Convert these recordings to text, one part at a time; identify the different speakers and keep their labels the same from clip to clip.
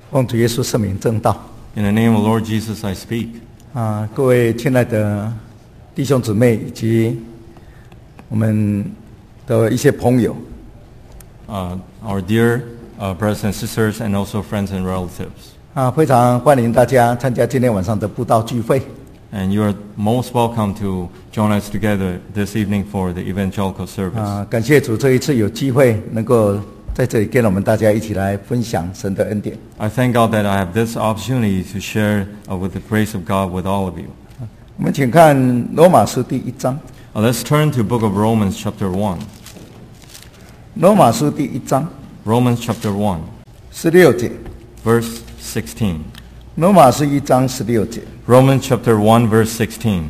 Speaker 1: 奉主耶稣圣名证道。
Speaker 2: In the name of Lord Jesus, I speak.
Speaker 1: 各位亲爱的弟兄姊妹以及我们的一些朋友，
Speaker 2: Our dear brothers and sisters, and also friends and relatives.
Speaker 1: 非常欢迎大家参加今天晚上的布道聚会。
Speaker 2: And you are most welcome to join us together this evening for the evangelical service.
Speaker 1: 感谢主，这一次有机会能够在这里跟我们大家一起来分享神的恩典。
Speaker 2: I thank God that I have this opportunity to share with the grace of God with all of you.
Speaker 1: 我们请看罗马书第1章。
Speaker 2: Let's turn to the book of Romans chapter 1.
Speaker 1: 罗马书第1章
Speaker 2: Romans chapter 1,
Speaker 1: 16节。
Speaker 2: verse 16.
Speaker 1: 罗马书1章16节。
Speaker 2: Romans chapter 1, verse 16.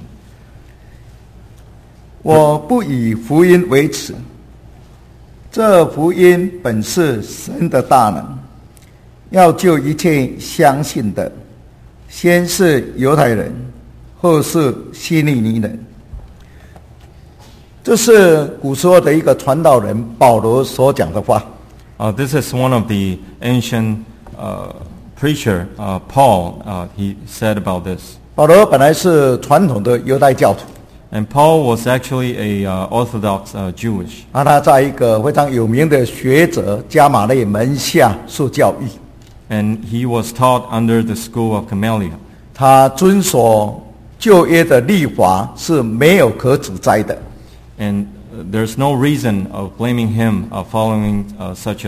Speaker 1: 我不以福音为耻，这福音本是神的大能，要救一切相信的，先是犹太人，后是希利尼人。这是古时候的一个传道人保罗所讲的话。
Speaker 2: This is one of the ancient preacher, Paul. He said about this.
Speaker 1: 保罗本来是传统的犹太教徒，
Speaker 2: And Paul was actually a Orthodox Jewish.
Speaker 1: 他在一个非常有名的学者加马列门下受教育。
Speaker 2: And he was taught under the school of Gamaliel.
Speaker 1: 他遵守旧约的律法是没有可指摘的。
Speaker 2: And there's no reason of blaming him following such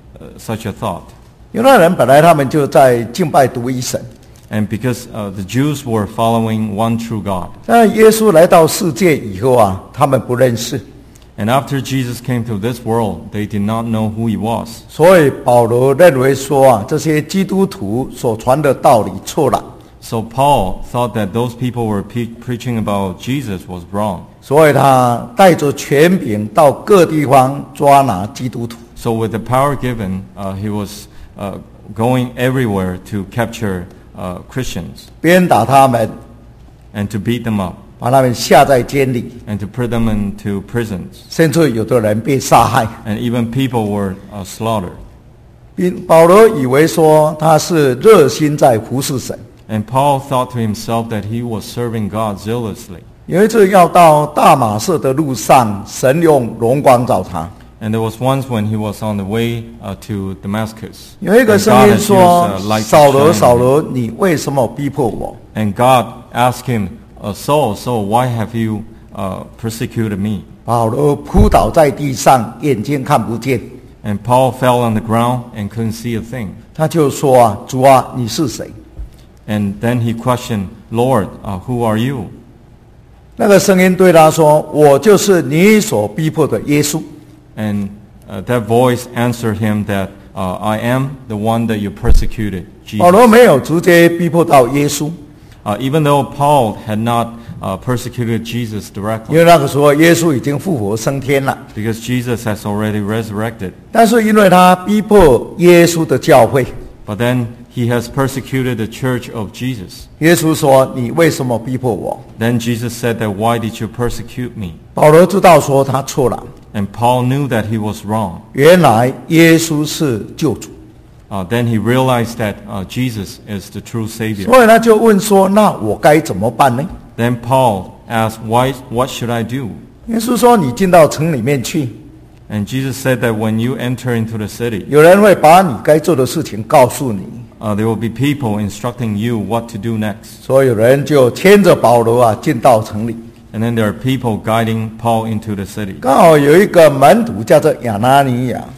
Speaker 2: a thought.
Speaker 1: 犹太人本来他们就在敬拜独一神，
Speaker 2: And because the Jews were following one true God.
Speaker 1: 但耶稣来到世界以后他们不认识，
Speaker 2: And after Jesus came to this world, they did not know who he was.
Speaker 1: 所以保罗认为说这些基督徒所传的道理错了，
Speaker 2: So Paul thought that those people were preaching about Jesus was wrong.
Speaker 1: 所以他带着权柄到各地方抓拿基督徒。
Speaker 2: So with the power given, he was going everywhere to capture Christians
Speaker 1: 鞭打他们，
Speaker 2: and to beat them up
Speaker 1: 把他们下在监里，
Speaker 2: and to put them into prisons.
Speaker 1: 甚至有的人被杀害。
Speaker 2: And even people were slaughtered.
Speaker 1: 保罗以为说他是热心在服侍神。
Speaker 2: And Paul thought to himself that he was serving God zealously.
Speaker 1: 有一次要到大马色的路上，神用荣光照他。
Speaker 2: And there was once when he was on the way to Damascus.
Speaker 1: 有一个
Speaker 2: And
Speaker 1: 声
Speaker 2: God
Speaker 1: 音
Speaker 2: had
Speaker 1: 说
Speaker 2: used light：“
Speaker 1: 扫罗，
Speaker 2: to
Speaker 1: 扫
Speaker 2: shine.
Speaker 1: 罗，你为什么逼迫我？”
Speaker 2: And God asked him, Saul, Saul, why have you persecuted me?
Speaker 1: 保罗扑倒在地上，眼睛看不见。
Speaker 2: And Paul fell on the ground and couldn't see a thing.
Speaker 1: 他就说：“主啊，你是谁？”
Speaker 2: And then he questioned, Lord, who are you?
Speaker 1: 那个声音对他说：“我就是你所逼迫的耶稣。”
Speaker 2: And that voice answered him that I am the one that you persecuted,
Speaker 1: 保罗
Speaker 2: Jesus.
Speaker 1: 没有直接逼迫到耶稣，
Speaker 2: Even though Paul had not persecuted Jesus
Speaker 1: 因
Speaker 2: directly,
Speaker 1: 为那个时候耶稣已经复活升天了。
Speaker 2: because Jesus has already resurrected.
Speaker 1: 但是因为他逼迫耶稣的教会，
Speaker 2: But then he has persecuted the church of Jesus.
Speaker 1: 耶稣说：“你为什么逼迫我？”
Speaker 2: Then Jesus said that, why did you persecute me?
Speaker 1: 保罗知道说他错了，
Speaker 2: And Paul knew that he was wrong.
Speaker 1: 原来耶稣是救主，
Speaker 2: Then he realized that Jesus is the true Savior.
Speaker 1: 所以他就问说：“那我该怎么办呢
Speaker 2: Then Paul asked, what should I do?？”
Speaker 1: 耶稣说：“你进到城里面去，
Speaker 2: And Jesus said that when you enter into the city,
Speaker 1: 有人会把你该做的事情告诉你。”
Speaker 2: there will be people instructing you what to do next.
Speaker 1: 所以有人就牵着保罗进到城里。
Speaker 2: And then there are people guiding Paul into the city.
Speaker 1: 刚好有一个门徒叫做亚拿尼亚，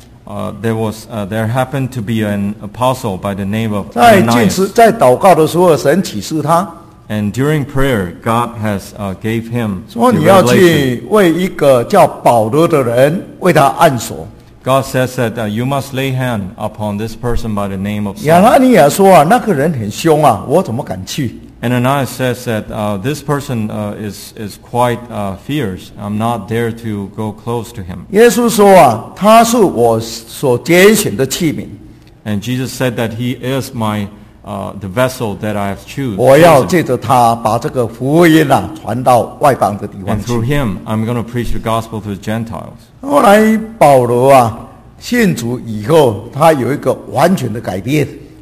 Speaker 2: There happened to be an apostle by the name of
Speaker 1: 在进食
Speaker 2: Ananias.
Speaker 1: 在祷告的时候，神启示他
Speaker 2: And during prayer, God has gave him
Speaker 1: 说：“
Speaker 2: the
Speaker 1: 你要
Speaker 2: revelation.
Speaker 1: 去为一个叫保罗的人为他按手。”
Speaker 2: God says that you must lay hand upon this person by the name of
Speaker 1: 亚
Speaker 2: Saul.
Speaker 1: 拿尼亚说：“那个人很凶我怎么敢去？”
Speaker 2: Ananias says that this person is quite fierce. I'm not there to go close to him.
Speaker 1: 耶稣说：“他是我所拣选的器皿，
Speaker 2: And Jesus said that he is the vessel that I have chosen.
Speaker 1: 我要借着他把这个福音传到外邦的地方
Speaker 2: And through
Speaker 1: 去。”
Speaker 2: him, I'm going to preach the gospel to the Gentiles.
Speaker 1: 后来保罗信主以后，他有一个完全的改变。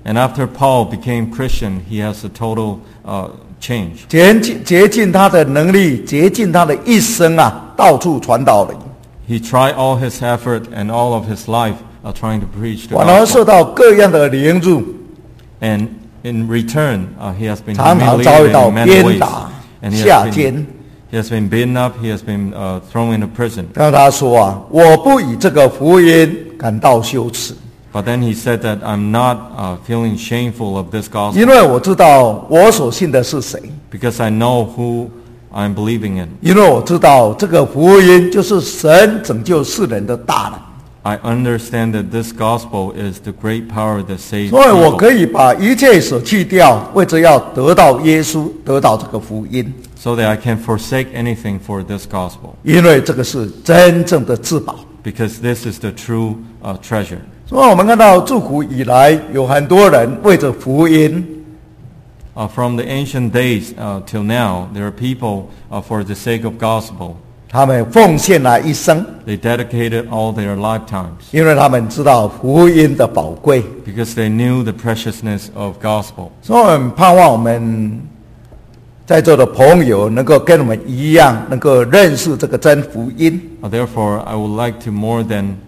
Speaker 2: And after Paul became Christian, he has a total change.
Speaker 1: 竭尽他的能力，竭尽他的一生啊，到处传道了。
Speaker 2: He tried all his effort and all of his life trying to preach the
Speaker 1: 反而受
Speaker 2: gospel.
Speaker 1: 到各样的凌辱，
Speaker 2: And in return, he has been
Speaker 1: 常常遭遇
Speaker 2: humiliated
Speaker 1: 到
Speaker 2: in many
Speaker 1: 鞭
Speaker 2: ways.
Speaker 1: 打、
Speaker 2: And he
Speaker 1: 下
Speaker 2: has
Speaker 1: 监。
Speaker 2: he has been beaten up, he has been thrown into prison.
Speaker 1: 让他说啊，我不以这个福音感到羞耻，
Speaker 2: But then he said that I'm not feeling shameful of this
Speaker 1: 因
Speaker 2: gospel
Speaker 1: 为我知道我所信的是谁，
Speaker 2: because I know who I'm believing in.
Speaker 1: 因为我知道这个福音就是神拯救世人的大能，
Speaker 2: I understand that this gospel is the great power that saves
Speaker 1: 所以我
Speaker 2: people.
Speaker 1: 可以把一切舍弃掉，为着要得到耶稣，得到这个福音，
Speaker 2: So that I can forsake anything for this gospel.
Speaker 1: 因为这个是真正的至宝。
Speaker 2: Because this is the true treasure.
Speaker 1: 所以我们看到自古以来有很多人为着福音，
Speaker 2: From the ancient days till now, there are people for the sake of gospel.
Speaker 1: 他们奉献了一生，
Speaker 2: They dedicated all their lifetimes
Speaker 1: 因为他们知道福音的宝贵。
Speaker 2: because they knew the preciousness of gospel.
Speaker 1: 所以我们盼望我们在座的朋友能够跟我们一样，能够认识这个真福音。
Speaker 2: Therefore, I would like to more than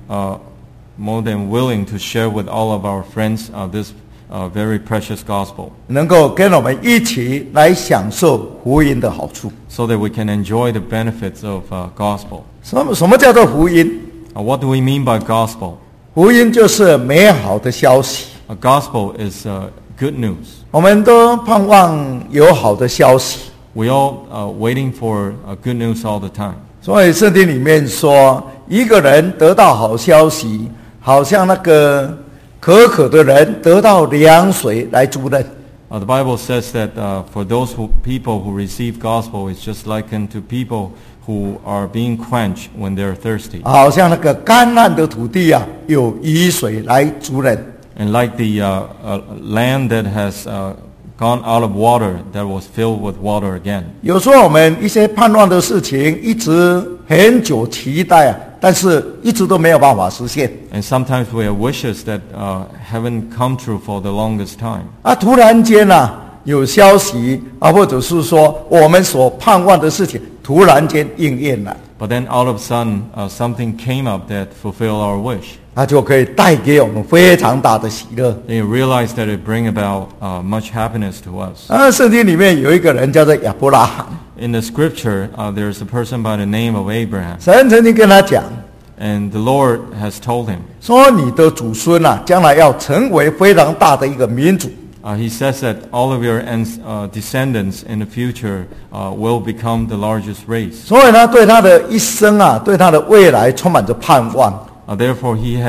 Speaker 2: willing to share with all of our friends this very precious gospel,
Speaker 1: 能够跟我们一起来享受福音的好处。
Speaker 2: so that we can enjoy the benefits of gospel.
Speaker 1: 什么叫做福音？
Speaker 2: What do we mean by gospel?
Speaker 1: 福音就是美好的消息。
Speaker 2: A gospel is good news.
Speaker 1: 我们都盼望有好的消息，
Speaker 2: We all waiting for good news all the time.
Speaker 1: 所以圣经里面说，一个人得到好消息，好像那个可渴的人得到凉水来滋润。
Speaker 2: The Bible says that for those people who receive gospel, it's just likened to people who are being quenched when they're thirsty.
Speaker 1: 好像那个干旱的土地啊，有雨水来滋润。
Speaker 2: And like the land that has gone out of water, that was filled with water again.
Speaker 1: 有时候我们一些盼望的事情，一直很久期待啊，但是一直都没有办法实现。
Speaker 2: And sometimes we have wishes that haven't come true for the longest time.
Speaker 1: 啊，突然间啊，有消息啊，或者是说我们所盼望的事情，突然间应验了，
Speaker 2: But then all of a sudden, something came up that fulfilled our wish.
Speaker 1: 它就可以带给我们非常大的喜乐。
Speaker 2: Then you realize that it bring about much happiness to us.
Speaker 1: 啊，圣经里面有一个人叫做亚伯拉罕，
Speaker 2: In the scripture, there's a person by the name of Abraham.
Speaker 1: 神曾经跟他讲
Speaker 2: And the Lord has told him,
Speaker 1: 说，你的祖孙啊，将来要成为非常大的一个民族。
Speaker 2: he says that all of your descendants in the future will become the largest race.
Speaker 1: 所以呢，对他的一生啊，对他的未来充满着盼望。
Speaker 2: Therefore, he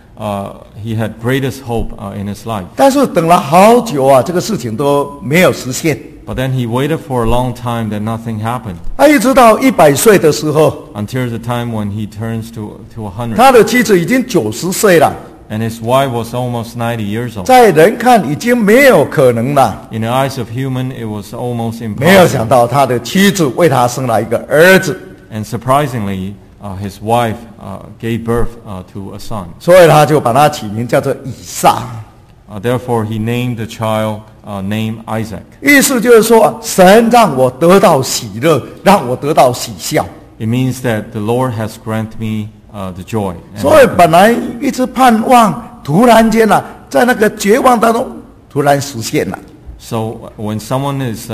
Speaker 2: had greatest hope in his life.
Speaker 1: 但是等了好久啊，这个事情都没有实现。
Speaker 2: But then he waited for a long time that nothing happened
Speaker 1: 他一直到100岁的时候，
Speaker 2: until the time when he turns to 100.
Speaker 1: 他的妻子已经90岁了，
Speaker 2: And his wife was almost 90 years old.
Speaker 1: 在人看已经没有可能了。
Speaker 2: In the eyes of human, it was almost
Speaker 1: 没有
Speaker 2: impossible.
Speaker 1: 想到他的妻子为他生了一个儿子，
Speaker 2: And surprisingly, his wife gave birth to a son.
Speaker 1: 所以他就把他起名叫做以撒。
Speaker 2: Therefore, he named the child named Isaac.
Speaker 1: 意思就是说，神让我得到喜乐，让我得到喜笑。
Speaker 2: It means that the Lord has granted me the joy. And
Speaker 1: 所以本来一直盼望，突然间啊，在那个绝望当中，突然实现了。
Speaker 2: so when someone is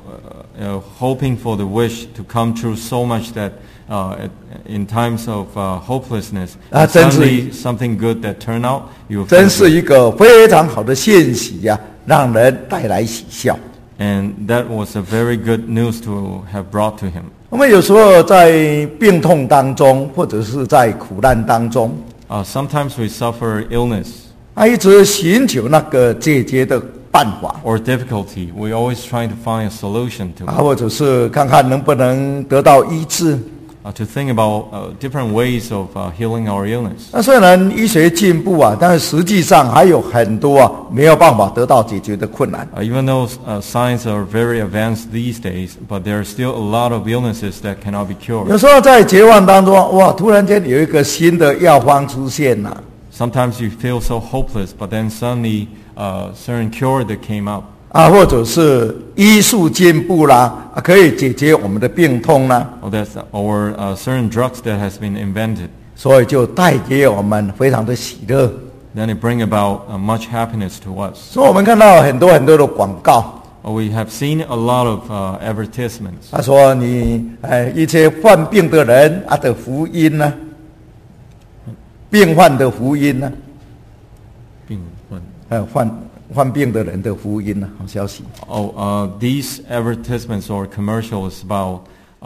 Speaker 2: hoping for the wish to come true so much that in times of hopelessness, and
Speaker 1: 真是
Speaker 2: suddenly something good that turned out, you will
Speaker 1: 真
Speaker 2: feel
Speaker 1: 是
Speaker 2: good.
Speaker 1: 一个非常好的信息呀、让人带来喜笑。
Speaker 2: And that was a very good news to have brought to him.
Speaker 1: 我们有时候在病痛当中，或者是在苦难当中，
Speaker 2: Sometimes we suffer illness
Speaker 1: 一直寻求那个解决的办法，
Speaker 2: or difficulty. We always try to find a solution to it.
Speaker 1: 或者是看看能不能得到医治。
Speaker 2: To think about different ways of healing our illness.
Speaker 1: 那虽然医学进步啊，但是实际上还有很多啊没有办法得到解决的困难。
Speaker 2: Even though science are very advanced these days, but there are still a lot of illnesses that cannot be
Speaker 1: 有
Speaker 2: cured.
Speaker 1: 时候在绝望当中，哇，突然间有一个新的药方出现了，
Speaker 2: Sometimes you feel so hopeless, but then suddenly certain cure that came up.
Speaker 1: 或者是医术进步啦，可以解决我们的病痛啦，
Speaker 2: Or certain drugs that has been invented.
Speaker 1: 所以就带给我们非常的喜乐。
Speaker 2: Then it bring about much happiness to us.
Speaker 1: 所以我们看到很多的广告，
Speaker 2: We have seen a lot of advertisements.
Speaker 1: 他说你一些患病的人的福音呢，病患的福音呢，患病的人的福音呢，好消息。
Speaker 2: These advertisements or commercials about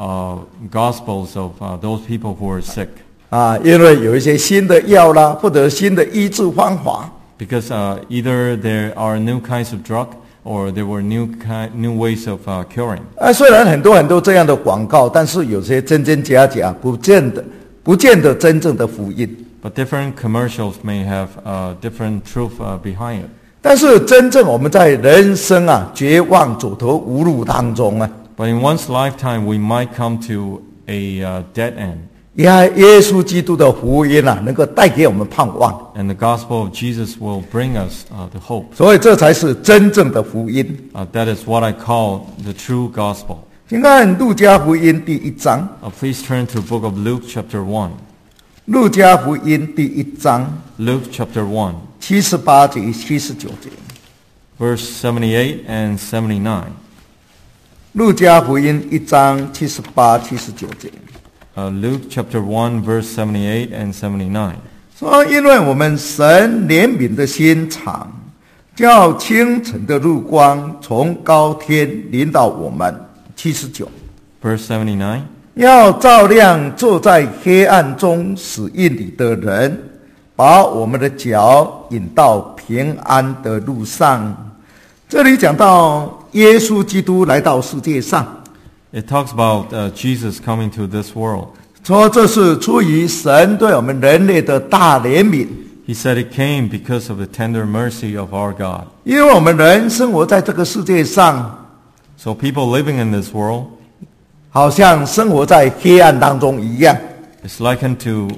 Speaker 2: gospels of those people who are sick.
Speaker 1: 因为有一些新的药啦，或者新的医治方法。
Speaker 2: Because either there are new kinds of drug or there were new ways of curing.
Speaker 1: 虽然很多这样的广告，但是有些真真假假，不见得真正的福音。
Speaker 2: But different commercials may have different truth behind it.
Speaker 1: 但是真正我们在人生绝望走投无路当中
Speaker 2: But in one's lifetime, we might come to a dead end.
Speaker 1: 耶稣基督的福音能够带给我们盼望。
Speaker 2: And the gospel of Jesus will bring us the hope.
Speaker 1: 所以这才是真正的福音。
Speaker 2: That is what I call the true gospel.
Speaker 1: 请看路加福音第1章。
Speaker 2: Please turn to the book of Luke chapter 1.
Speaker 1: 路加福音第1章。
Speaker 2: Luke chapter 1.
Speaker 1: 78节、79节。
Speaker 2: Verse 78 and 79.
Speaker 1: 路加福音1章78、79节。
Speaker 2: Luke chapter 1 verse 78 and 79.
Speaker 1: 说因为我们神怜悯的心肠，叫清晨的日光从高天临到我们。79。
Speaker 2: Verse 79.
Speaker 1: 要照亮坐在黑暗中死荫里的人，把我们的脚引到平安的路上。这里讲到耶稣基督来到世界上。
Speaker 2: It talks about Jesus coming to this world.
Speaker 1: 说这是出于神对我们人类的大怜悯。
Speaker 2: He said it came because of the tender mercy of our God.
Speaker 1: 因为我们人生活在这个世界上，
Speaker 2: So people living in this world,
Speaker 1: 好像生活在黑暗当中一样。
Speaker 2: it's likened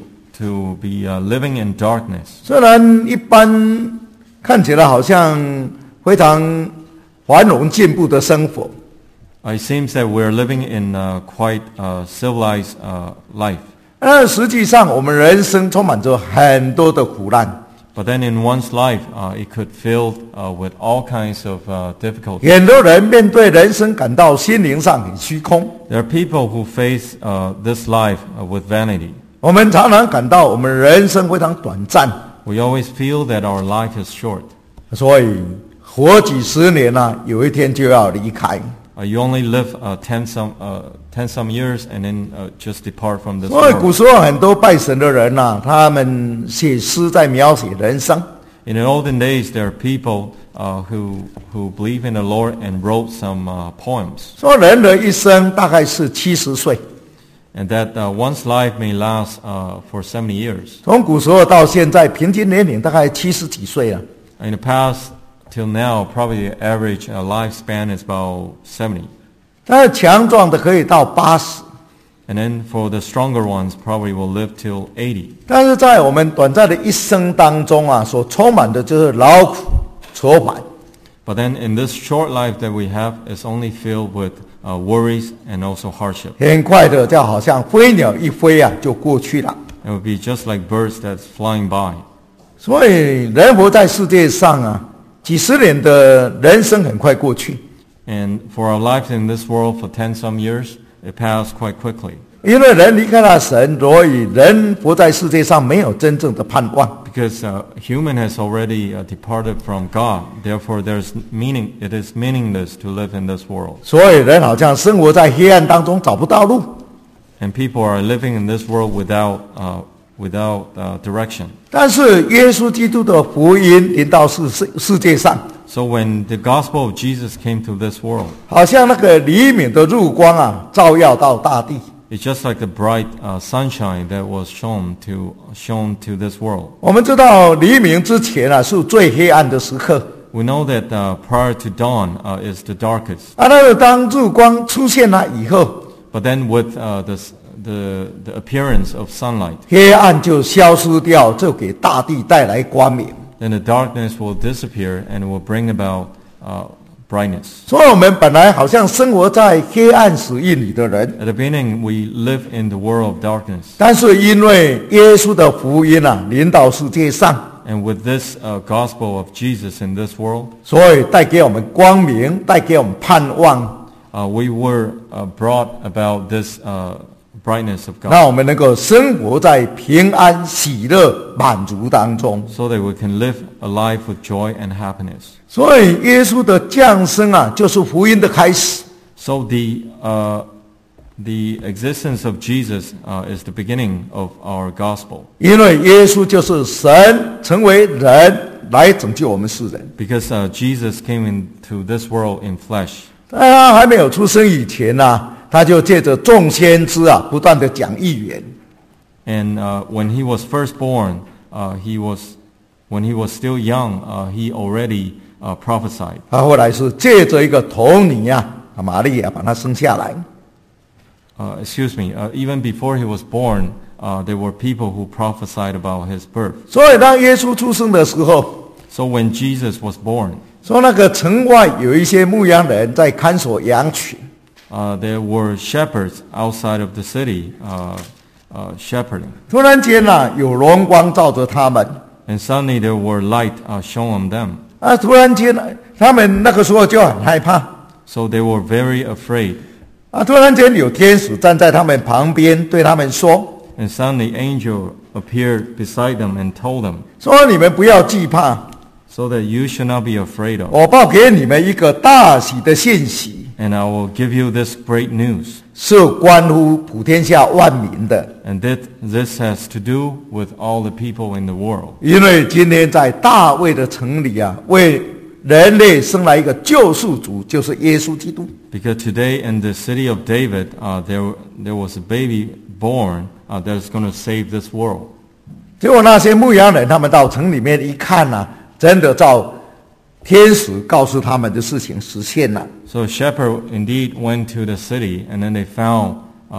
Speaker 2: to be living in darkness.
Speaker 1: 虽然一般看起来好像非常繁荣进步的生活。
Speaker 2: It seems that we're living in quite a civilized life.
Speaker 1: 实际上我们人生充满着很多的苦难。
Speaker 2: But then in one's life, it could fill with all kinds of difficulties.
Speaker 1: 很多人面对人生感到心灵上很虚空。
Speaker 2: There are people who face this life with vanity.
Speaker 1: 我们常常感到我们人生非常短暂。
Speaker 2: We always feel that our life is short.
Speaker 1: 所以活几十年有一天就要离开。
Speaker 2: You only live 10 some years and then just depart from this
Speaker 1: 所以古
Speaker 2: world.
Speaker 1: 时候很多拜神的人他们写诗在描写人生。
Speaker 2: In the olden days, there are people who believe in the Lord and wrote some poems.
Speaker 1: 说人的一生大概是70岁。
Speaker 2: And that one's life may last for 70 years.
Speaker 1: 从古时候到现在，平均年龄大概70几岁了。
Speaker 2: In the past till now, probably the average lifespan is about 70.
Speaker 1: 但是强壮的可以到80。
Speaker 2: And then for the stronger ones, probably will live till 80.
Speaker 1: 但是在我们短暂的一生当中所充满的就是劳苦愁烦。
Speaker 2: But then in this short life that we have is only filled with worries and also hardship.
Speaker 1: 很快的，就好像飞鸟一飞就过去了。
Speaker 2: It would be just like birds that's flying by.
Speaker 1: 所以人活在世界上几十年的人生很快过去。
Speaker 2: And for our lives in this world for 10 some years, it passed quite quickly.
Speaker 1: 因为人离开了神，所以人活在世界上没有真正的盼望。
Speaker 2: Because human has already departed from God, therefore it is meaningless to live in this world.
Speaker 1: 所以人好像生活在黑暗当中，找不到路。
Speaker 2: And people are living in this world without direction.
Speaker 1: 但是耶稣基督的福音临到世界上，
Speaker 2: So when the gospel of Jesus came to this world,
Speaker 1: 好像那个黎明的日光照耀到大地。
Speaker 2: it's just like the bright sunshine that was shown to this world.
Speaker 1: 我们知道黎明之前是最黑暗的时刻。
Speaker 2: We know that prior to dawn is the darkest.
Speaker 1: 那个当日光出现了以后，
Speaker 2: But then with the appearance of sunlight,
Speaker 1: 黑暗就消失掉，就给大地带来光明。
Speaker 2: then the darkness will disappear and it will bring about brightness.
Speaker 1: 所以我们本来好像生活在黑暗死印里的人，
Speaker 2: At the beginning, we live in the world of darkness.
Speaker 1: 但是因为耶稣的福音临到世界上，
Speaker 2: And with this gospel of Jesus in this world,
Speaker 1: 所以带给我们光明，带给我们盼望，
Speaker 2: we were brought about this brightness of
Speaker 1: 让
Speaker 2: God
Speaker 1: 我们能够生活在平安、喜乐、满足当中。
Speaker 2: so that we can live a life with joy and happiness.
Speaker 1: 所以耶稣的降生就是福音的开始。
Speaker 2: So the existence of Jesus is the beginning of our gospel.
Speaker 1: 因为耶稣就是神成为人来拯救我们世人。
Speaker 2: Because Jesus came into this world in flesh.
Speaker 1: 在他还没有出生以前他就借着众先知不断的讲预言。
Speaker 2: And when he was first born, when he was still young, he already prophesied.
Speaker 1: 他后来是借着一个童女玛利亚把他生下来。
Speaker 2: Even before he was born, there were people who prophesied about his birth.
Speaker 1: 所以当耶稣出生的时候，
Speaker 2: So when Jesus was born,
Speaker 1: 说那个城外有一些牧羊人在看守羊群。
Speaker 2: there were shepherds outside of the city shepherding.
Speaker 1: 突然间有荣光照着他们。
Speaker 2: And suddenly there were light shone on them.
Speaker 1: 突然间他们那个时候就很害怕。
Speaker 2: So they were very afraid.
Speaker 1: 突然间有天使站在他们旁边，对他们说
Speaker 2: And suddenly angel appeared beside them and told them,
Speaker 1: 说你们不要惧怕，
Speaker 2: so that you should not be afraid of.
Speaker 1: 我报给你们一个大喜的信息，
Speaker 2: And I will give you this great news.
Speaker 1: 是关乎普天下万民的。
Speaker 2: And this has to do with all the people in the world.
Speaker 1: 因为今天在大卫的城里为人类生来一个救赎主，就是耶稣基督。
Speaker 2: Because today in the city of David, there was a baby born that is going to save this world.
Speaker 1: 结果那些牧羊人他们到城里面一看真的照天使告诉他们的事情实现了。
Speaker 2: So a shepherd indeed went to the city, and then they found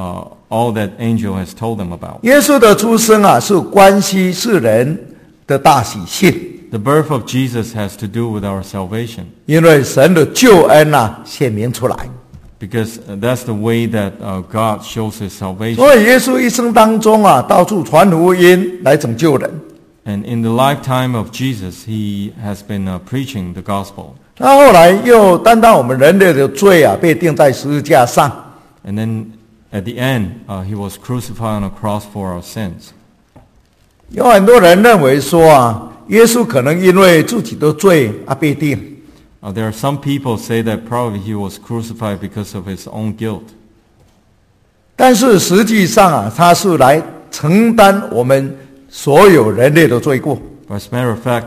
Speaker 2: all that angel has told them about.
Speaker 1: 耶稣的出生是关系世人的大喜讯。
Speaker 2: The birth of Jesus has to do with our salvation.
Speaker 1: 因为神的救恩显明出来，
Speaker 2: Because that's the way that God shows His salvation.
Speaker 1: 所以耶稣一生当中到处传福音来拯救人。
Speaker 2: And in the lifetime of Jesus, He has been preaching the gospel.
Speaker 1: 他后来又担当我们人类的罪被钉在十字架上。
Speaker 2: And then at the end, He was crucified on a cross for our sins.
Speaker 1: 有很多人认为说耶稣可能因为自己的罪被钉。
Speaker 2: There are some people say that probably He was crucified because of His own guilt.
Speaker 1: 但是实际上他是来承担我们所有人类的罪过。
Speaker 2: But as a matter of fact,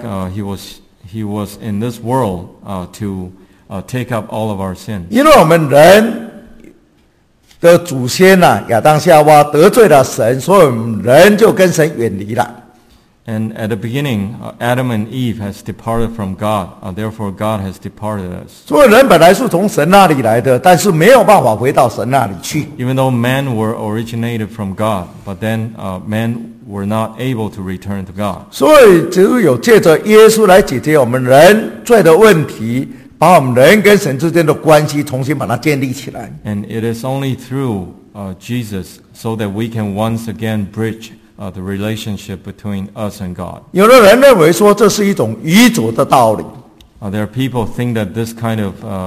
Speaker 2: He was in this world to take up all of our sins.
Speaker 1: 因为我们人的祖先亚当夏娃得罪了神，所以我们人就跟神远离了。
Speaker 2: And at the beginning, Adam and Eve has departed from God. Therefore, God has departed us.
Speaker 1: 所以人本来是从神那里来的，但是没有办法回到神那里去。
Speaker 2: Even though men were originated from God, but then men were not able to return to God.
Speaker 1: 所以只有借着耶稣来解决我们人罪的问题，把我们人跟神之间的关系重新把它建立起来。
Speaker 2: And it is only through Jesus so that we can once again bridge the relationship between us and God.
Speaker 1: 有的人认为说这是一种愚拙的道理。
Speaker 2: There are people think that this kind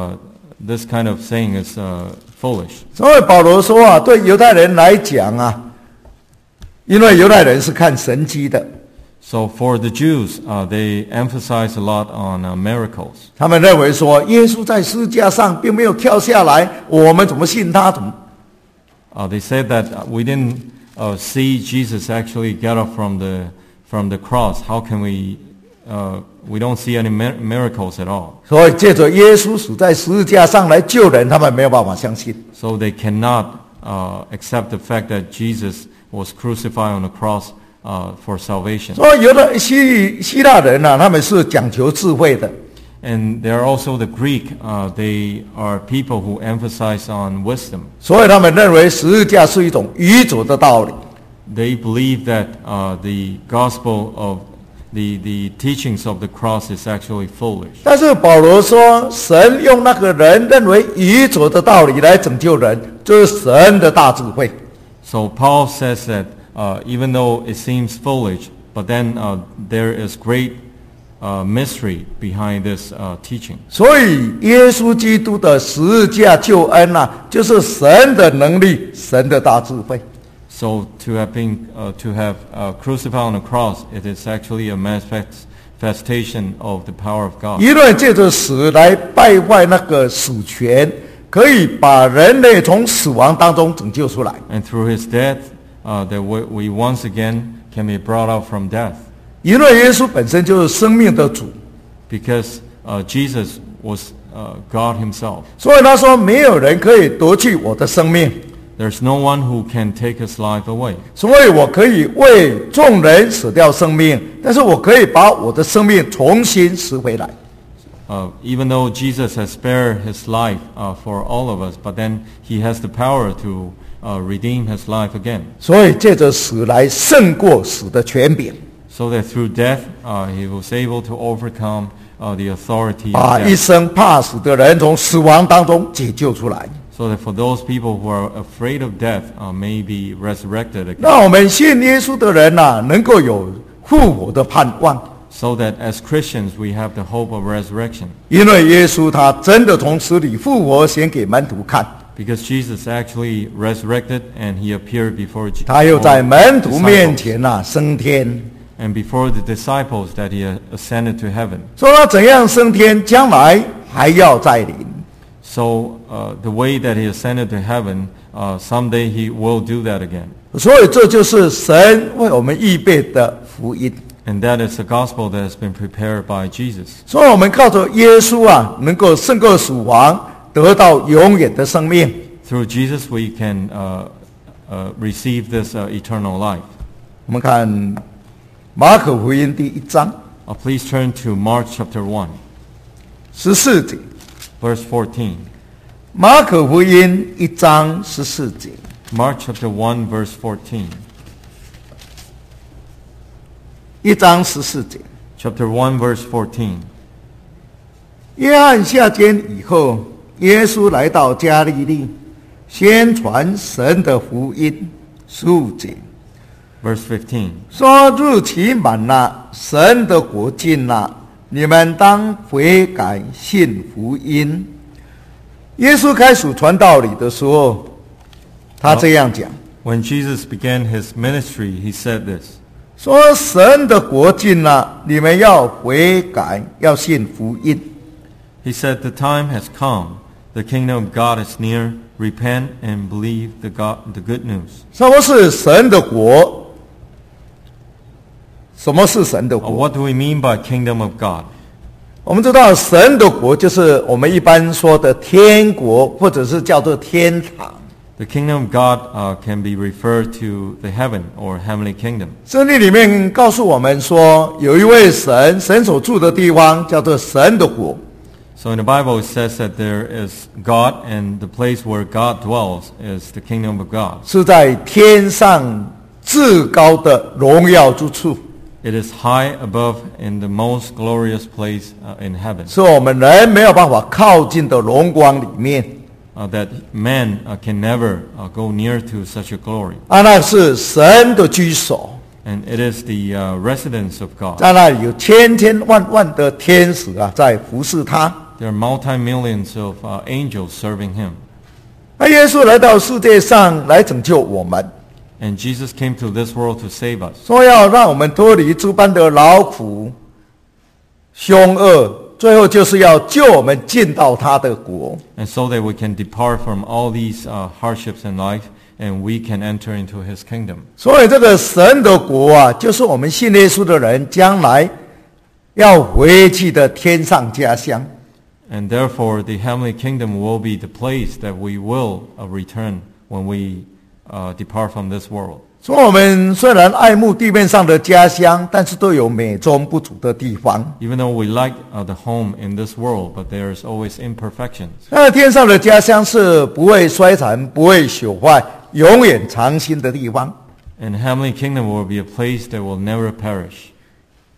Speaker 2: of saying is foolish.
Speaker 1: 所以保罗说对犹太人来讲因为犹太人是看神迹的，
Speaker 2: So for the Jews, they emphasize a lot on miracles.
Speaker 1: 他们认为说耶稣在十字架上并没有跳下来，我们怎么信他？怎么？
Speaker 2: They said that we didn't see Jesus actually get up from the cross. How can we don't see any miracles at all?
Speaker 1: 所以借着耶稣死在十字架上来救人，他们没有办法相信。
Speaker 2: So they cannot accept the fact that Jesus was crucified on the cross for salvation.
Speaker 1: 所以有的希腊人他们是讲求智慧的。
Speaker 2: And there are also the Greek. They are people who emphasize on wisdom.
Speaker 1: 所以他们认为十字架是一种愚拙的道理。
Speaker 2: They believe that the gospel of the teachings of the cross is actually foolish.
Speaker 1: 但是保罗说，神用那个人认为愚拙的道理来拯救人，就是神的大智慧。
Speaker 2: So Paul says that even though it seems foolish, but then there is great mystery behind this teaching.
Speaker 1: 所以耶稣基督的十字架救恩就是神的能力，神的大智慧。
Speaker 2: So to have crucified on the cross, it is actually a manifestation of the power of God.
Speaker 1: 一论借着死来败坏那个死权，可以把人类从死亡当中拯救出来。
Speaker 2: And through his death, that we once again can be brought out from death.
Speaker 1: 因为耶稣本身就是生命的主，
Speaker 2: Because Jesus was God himself.
Speaker 1: 所以他说没有人可以夺去我的生命，
Speaker 2: There's no one who can take his life away.
Speaker 1: 所以我可以为众人死掉生命，但是我可以把我的生命重新拾回来。
Speaker 2: Even though Jesus has spared his life for all of us, but then he has the power to redeem his life again.
Speaker 1: 所以借着死来胜过死的权柄，
Speaker 2: So that through death, he was able to overcome the authority
Speaker 1: 把
Speaker 2: of
Speaker 1: 一
Speaker 2: death.
Speaker 1: 生怕死的人从死亡当中解救出来。
Speaker 2: So that for those people who are afraid of death may be resurrected again.
Speaker 1: 让我们信耶稣的人能够有复活的盼望，
Speaker 2: So that as Christians we have the hope of resurrection.
Speaker 1: 因为耶稣他真的从死里复活，显给门徒看。
Speaker 2: Because Jesus actually resurrected and he appeared before
Speaker 1: 他又在门徒面
Speaker 2: disciples.
Speaker 1: 前升天，
Speaker 2: And before the disciples that he ascended to heaven.
Speaker 1: 说他怎样升天，将来还要再临。
Speaker 2: So the way that he ascended to heaven, someday he will do that again.
Speaker 1: 所以这就是神为我们预备的福音。
Speaker 2: And that is the gospel that has been prepared by Jesus.
Speaker 1: 所以我们靠着耶稣能够胜过死亡，得到永远的生命。
Speaker 2: Through Jesus we can receive this eternal life.
Speaker 1: 我们看马可福音第1章
Speaker 2: Please turn to Mark chapter 1,
Speaker 1: 14节。
Speaker 2: verse 14.
Speaker 1: 马可福音1章14节。
Speaker 2: Mark chapter 1, verse 14.
Speaker 1: 1章14节。
Speaker 2: Chapter 1, verse 14.
Speaker 1: 约翰下监以后，耶稣来到加利利，宣传神的福音。15节
Speaker 2: Verse 15.
Speaker 1: 说：日期满了，神的国近了，你们当悔改信福音。耶稣开始传道理的时候，他这样讲，
Speaker 2: When Jesus began his ministry, he said this.
Speaker 1: 说神的国近了，你们要悔改，要信福音。
Speaker 2: He said, the time has come. The kingdom of God is near. Repent and believe the good news.
Speaker 1: 什么是神的国？什么是神的国？
Speaker 2: What do we mean by kingdom of God?
Speaker 1: 我们知道神的国就是我们一般说的天国，或者是叫做天堂。
Speaker 2: The kingdom of God can be referred to the heaven or heavenly kingdom.
Speaker 1: 圣经里面告诉我们说，有一位神，神所住的地方叫做神的国。
Speaker 2: So in the Bible it says that there is God and the place where God dwells is the kingdom of God.
Speaker 1: 是在天上至高的荣耀之处，
Speaker 2: It is high above in the most glorious place in heaven.
Speaker 1: 是我们人没有办法靠近的荣光里面。
Speaker 2: That man can never go near to such a glory.
Speaker 1: 那是神的居所，
Speaker 2: And it is the residence of God.
Speaker 1: 在那里有千千万万的天使在服侍他。
Speaker 2: There are multi-millions of angels serving him.
Speaker 1: 那耶稣来到世界上来拯救我们，
Speaker 2: And Jesus came to this world to save us.
Speaker 1: 说要让我们脱离诸般的劳苦、凶恶，最后就是要救我们进到他的国。
Speaker 2: And so that we can depart from all these hardships in life and we can enter into his kingdom.
Speaker 1: 所以这个神的国就是我们信耶稣的人将来要回去的天上家乡。
Speaker 2: And therefore the heavenly kingdom will be the place that we will return when we depart from this world.
Speaker 1: 所以我们虽然爱慕地面上的家乡，但是都有美中不足的地方。
Speaker 2: Even though we like the home in this world, but there's always imperfections.
Speaker 1: 那天上的家乡是不会衰残、不会朽坏、永远长新的地方。
Speaker 2: And heavenly kingdom will be a place that will never perish.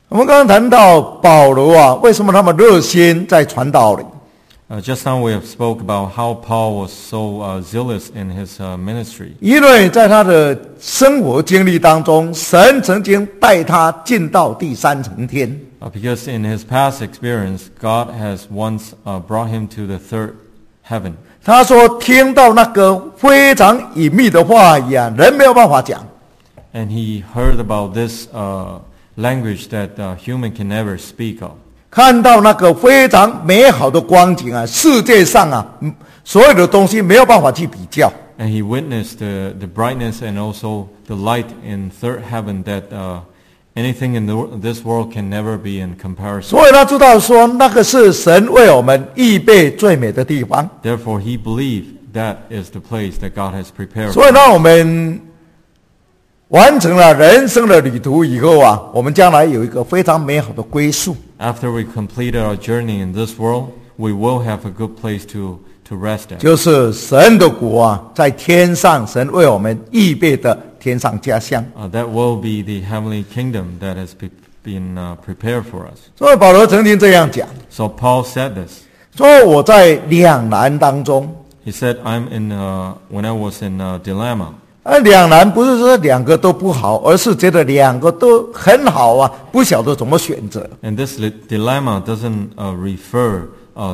Speaker 1: 我们刚刚谈到保罗啊，为什么他们热心在传道里？
Speaker 2: Just now we have spoke about how Paul was so zealous in his ministry.
Speaker 1: 因为在他的生活经历当中，神曾经带他进到第三层天。
Speaker 2: Because in his past experience, God has once brought him to the third heaven.
Speaker 1: 他说听到那个非常隐秘的话语啊，人没有办法讲。
Speaker 2: And he heard about this language that human can never speak of.
Speaker 1: 看到那个非常美好的光景啊，世界上啊，所有的东西没有办法去比较。
Speaker 2: And he witnessed the brightness and also the light in third heaven that anything in this world can never be in comparison.
Speaker 1: 所以他知道说，那个是神为我们预备最美的地方。
Speaker 2: Therefore, he believed that is the place that God has prepared.
Speaker 1: 所以呢，我们完成了人生的旅途以后啊，我们将来有一个非常美好的归宿。
Speaker 2: After we completed our journey in this world, we will have a good place to rest at.
Speaker 1: 就是神的国啊，在天上，神为我们预备的天上家乡。
Speaker 2: That will be the heavenly kingdom that has been prepared for us.
Speaker 1: 所以保罗曾经这样讲，
Speaker 2: So Paul said this.
Speaker 1: 说我在两难当中。
Speaker 2: He said, "I'm in when I was in dilemma."
Speaker 1: 两难不是说两个都不好，而是觉得两个都很好啊，不晓得怎么选择。
Speaker 2: And this dilemma doesn't refer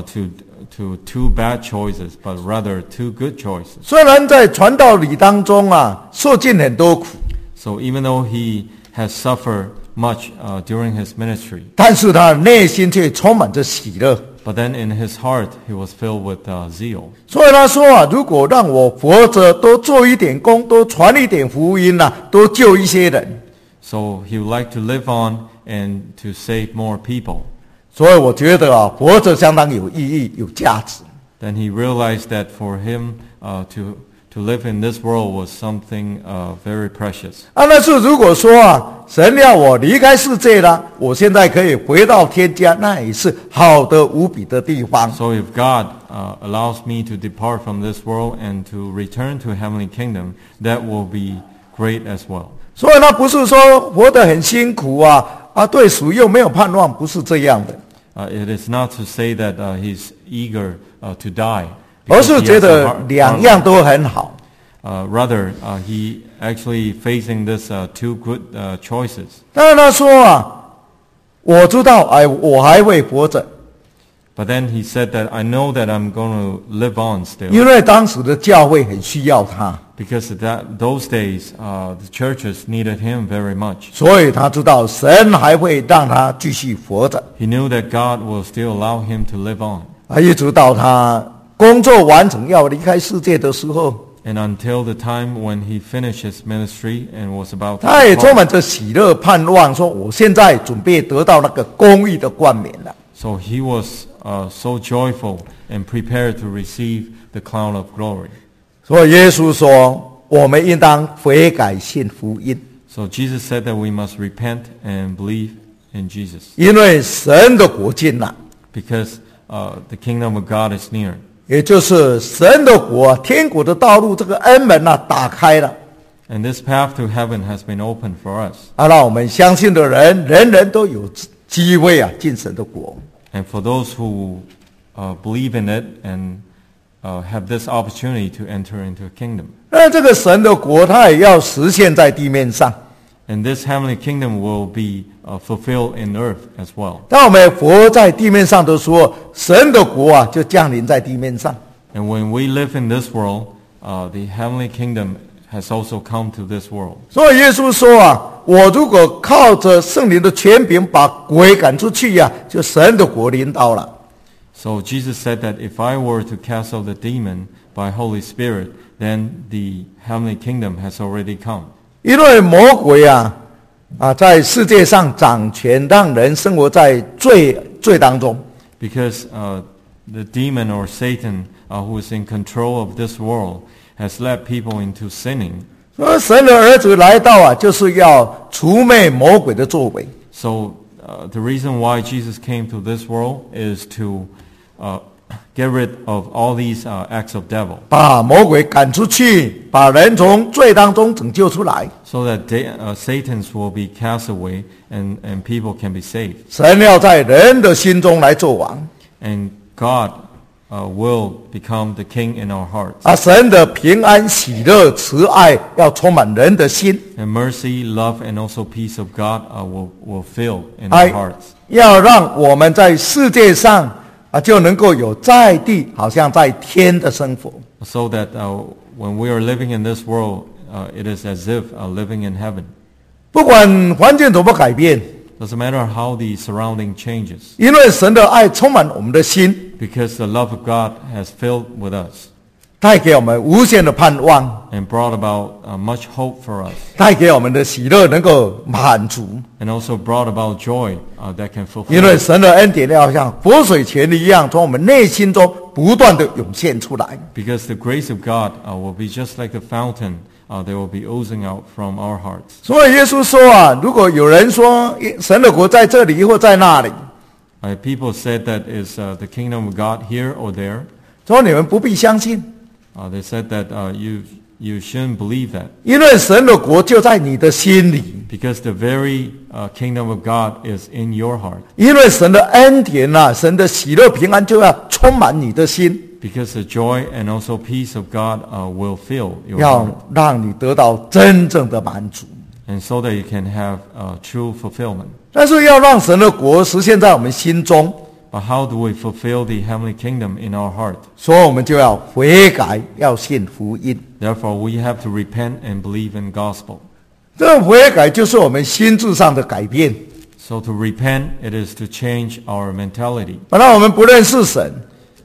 Speaker 2: to two bad choices, but rather two good choices.
Speaker 1: 虽然在传道理当中啊，受尽很多苦，
Speaker 2: So even though he has suffered much during his ministry,
Speaker 1: 但是他内心却充满着喜乐。
Speaker 2: but then in his heart he was filled with zeal.
Speaker 1: 所以他说啊，如果让我活着多做一点工，多传一点福音啊，多救一些人，
Speaker 2: So he would like to live on and to save more people.
Speaker 1: 所以我觉得啊，活着相当有意义、有价值。
Speaker 2: Then he realized that for him to live in this world was something very precious.
Speaker 1: 但是如果说啊，神要我离开世界了，我现在可以回到天家，那也是好的无比的地方。
Speaker 2: So if God allows me to depart from this world and to return to heavenly kingdom, that will be great as well.
Speaker 1: 所以他不是说活得很辛苦啊，对主又没有盼望，不是这样的，
Speaker 2: It is not to say that he's eager to die,
Speaker 1: 而
Speaker 2: because
Speaker 1: 是
Speaker 2: he
Speaker 1: 觉
Speaker 2: has a
Speaker 1: 得
Speaker 2: hard
Speaker 1: 两
Speaker 2: life.
Speaker 1: 样都很好。
Speaker 2: Rather, he actually facing this two good choices.
Speaker 1: 但是他说啊，我知道，我还会活着，
Speaker 2: But then he said that I know that I'm going to live on still.
Speaker 1: 因为当时的教会很需要他，
Speaker 2: Because those days, the churches needed him very much.
Speaker 1: 所以他知道神还会让他继续活着，
Speaker 2: He knew that God will still allow him to live on.
Speaker 1: 一直到他工作完成要离开世界的时候，
Speaker 2: And until the time when he finished his ministry and was about to
Speaker 1: 他也充
Speaker 2: depart,
Speaker 1: 满着喜乐盼望，说我现在准备得到那个公义的冠冕了。
Speaker 2: so he was so joyful and prepared to receive the crown of glory.
Speaker 1: 所以耶稣说，我们应当悔改信福音，
Speaker 2: So Jesus said that we must repent and believe in Jesus.
Speaker 1: 因为神的国近了，
Speaker 2: Because the kingdom of God is near.
Speaker 1: 也就是神的国，天国的道路，这个恩门打开了，
Speaker 2: And this path to heaven has been opened for us.
Speaker 1: 让我们相信的人，人人都有机会进神的国。
Speaker 2: And for those who believe in it and have this opportunity to enter into a kingdom.
Speaker 1: 那这个神的国，它也要实现在地面上。
Speaker 2: And this heavenly kingdom will be fulfilled in earth as well.
Speaker 1: 当我们活在地面上的时候，神的国就降临在地面上。
Speaker 2: And when we live in this world, the heavenly kingdom has also come to this world.
Speaker 1: 所以耶稣说我如果靠着圣灵的权柄把鬼赶出去就神的国临到了。
Speaker 2: So Jesus said that if I were to cast out the demon by Holy Spirit, then the heavenly kingdom has already come.
Speaker 1: 因为魔鬼在世界上掌权，让人生活在罪当中。
Speaker 2: Because the demon or Satan who is in control of this world has led people into sinning.
Speaker 1: 所以神的儿子来到就是要除灭魔鬼的作为。
Speaker 2: So the reason why Jesus came to this world is to get rid of all these acts of devil,
Speaker 1: 把魔鬼赶出去，把人从罪当中拯救出来。
Speaker 2: so that Satan's will be cast away and people can be saved.
Speaker 1: 神要在人的心中来做王，
Speaker 2: And God will become the king in our hearts.
Speaker 1: 啊，神的平安、喜乐、慈爱要充满人的心，
Speaker 2: And mercy, love, and also peace of God will fill in
Speaker 1: 哎
Speaker 2: our hearts.
Speaker 1: 要让我们在世界上啊就能够有在地好像在天的生活。
Speaker 2: So that when we are living in this world, it is as if living in heaven.
Speaker 1: 不管环境怎么改变，
Speaker 2: Doesn't matter how the surrounding changes,
Speaker 1: 因为神的爱充满我们的心，
Speaker 2: because the love of God has filled with us
Speaker 1: 带给我们无限的盼望，
Speaker 2: and brought about much hope for us,
Speaker 1: 带给我们的喜乐能够满足。
Speaker 2: and also brought about joy that can
Speaker 1: 因为
Speaker 2: fulfill.
Speaker 1: 神的恩典要像活水泉一样，从我们内心中不断的涌现出来。
Speaker 2: Because the grace of God will be just like the fountain that will be oozing out from our hearts.
Speaker 1: 所以耶稣说啊，如果有人说神的国在这里或在那里，
Speaker 2: People said that is the kingdom of God here or there.
Speaker 1: 说你们不必相信，
Speaker 2: They said that you shouldn't believe that,
Speaker 1: 因为神的国就在你的心里，
Speaker 2: because the very kingdom of God is in your heart.
Speaker 1: 因为神的恩典啊，神的喜乐平安就要充满你的心，
Speaker 2: Because the joy and also peace of God will fill your
Speaker 1: 要
Speaker 2: heart,
Speaker 1: 让你得到真正的满足。
Speaker 2: and so that you can have true fulfillment.
Speaker 1: 但是要让神的国实现在我们心中，
Speaker 2: But how do we fulfill the heavenly kingdom in our heart?
Speaker 1: 所以我们就要悔改，要信福音。
Speaker 2: Therefore, we have to repent and believe in gospel.
Speaker 1: 这个悔改就是我们心智上的改变。
Speaker 2: So to repent, it is to change our mentality.
Speaker 1: 本来我们不认识神，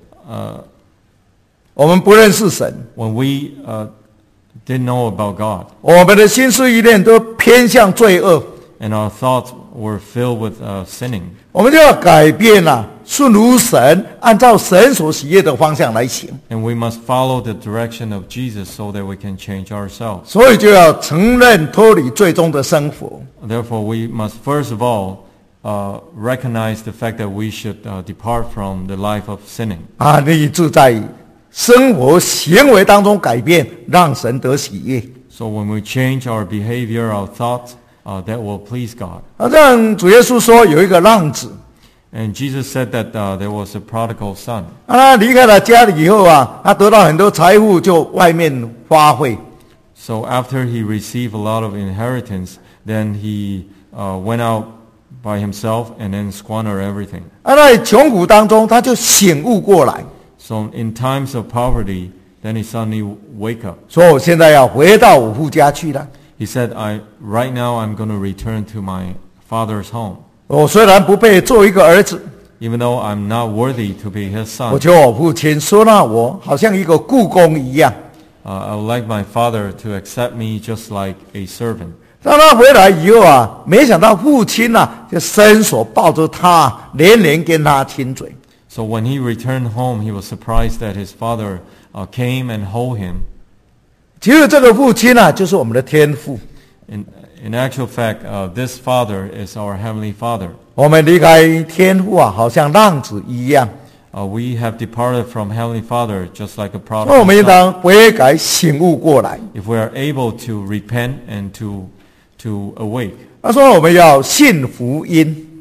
Speaker 1: 我们不认识神，
Speaker 2: When we didn't know about God,
Speaker 1: 我们的心思意念都偏向罪恶，
Speaker 2: and our thoughts were filled with sinning,
Speaker 1: 我们就要改变啊，顺如神，按照神所喜悦的方向来行。
Speaker 2: and we must follow the direction of Jesus so that we can change ourselves.
Speaker 1: 所以就要承认脱离最终的生活。
Speaker 2: Therefore, we must first of all recognize the fact that we should depart from the life of sinning.
Speaker 1: 啊，立志在生活行为当中改变，让神得喜悦。
Speaker 2: So when we change our behavior, our thoughts, that will please God.
Speaker 1: 好像主耶稣说有一个浪子，
Speaker 2: And Jesus said that there was a prodigal son.
Speaker 1: 啊，他离开了家里以后啊，他得到很多财富，就外面花费。
Speaker 2: So after he received a lot of inheritance, then he went out by himself and then squandered everything.
Speaker 1: 啊，在穷苦当中，他就醒悟过来，
Speaker 2: So in times of poverty, then he suddenly wake up.
Speaker 1: 说我现在要回到我父家去了。
Speaker 2: He said, right now I'm going to return to my father's home.
Speaker 1: 我虽然不配做一个儿子，
Speaker 2: Even though I'm not worthy to be his
Speaker 1: 我
Speaker 2: son,
Speaker 1: 求我父亲收纳我，好像一个雇工一样。
Speaker 2: I would like my father to accept me just like a servant.
Speaker 1: 当他回来以后啊，没想到父亲啊就伸手抱着他，连连跟他亲嘴。
Speaker 2: So when he returned home, he was surprised that his father came and hold him.
Speaker 1: 其实这个父亲啊，就是我们的天父。
Speaker 2: In actual fact, this father is our heavenly father.
Speaker 1: 我们离开天父啊，好像浪子一样。
Speaker 2: We have departed from heavenly father just like a
Speaker 1: 所以我们
Speaker 2: prodigal
Speaker 1: 应
Speaker 2: son.
Speaker 1: 当悔改醒悟过来。
Speaker 2: If we are able to repent and to awake.
Speaker 1: 他说我们要信福音。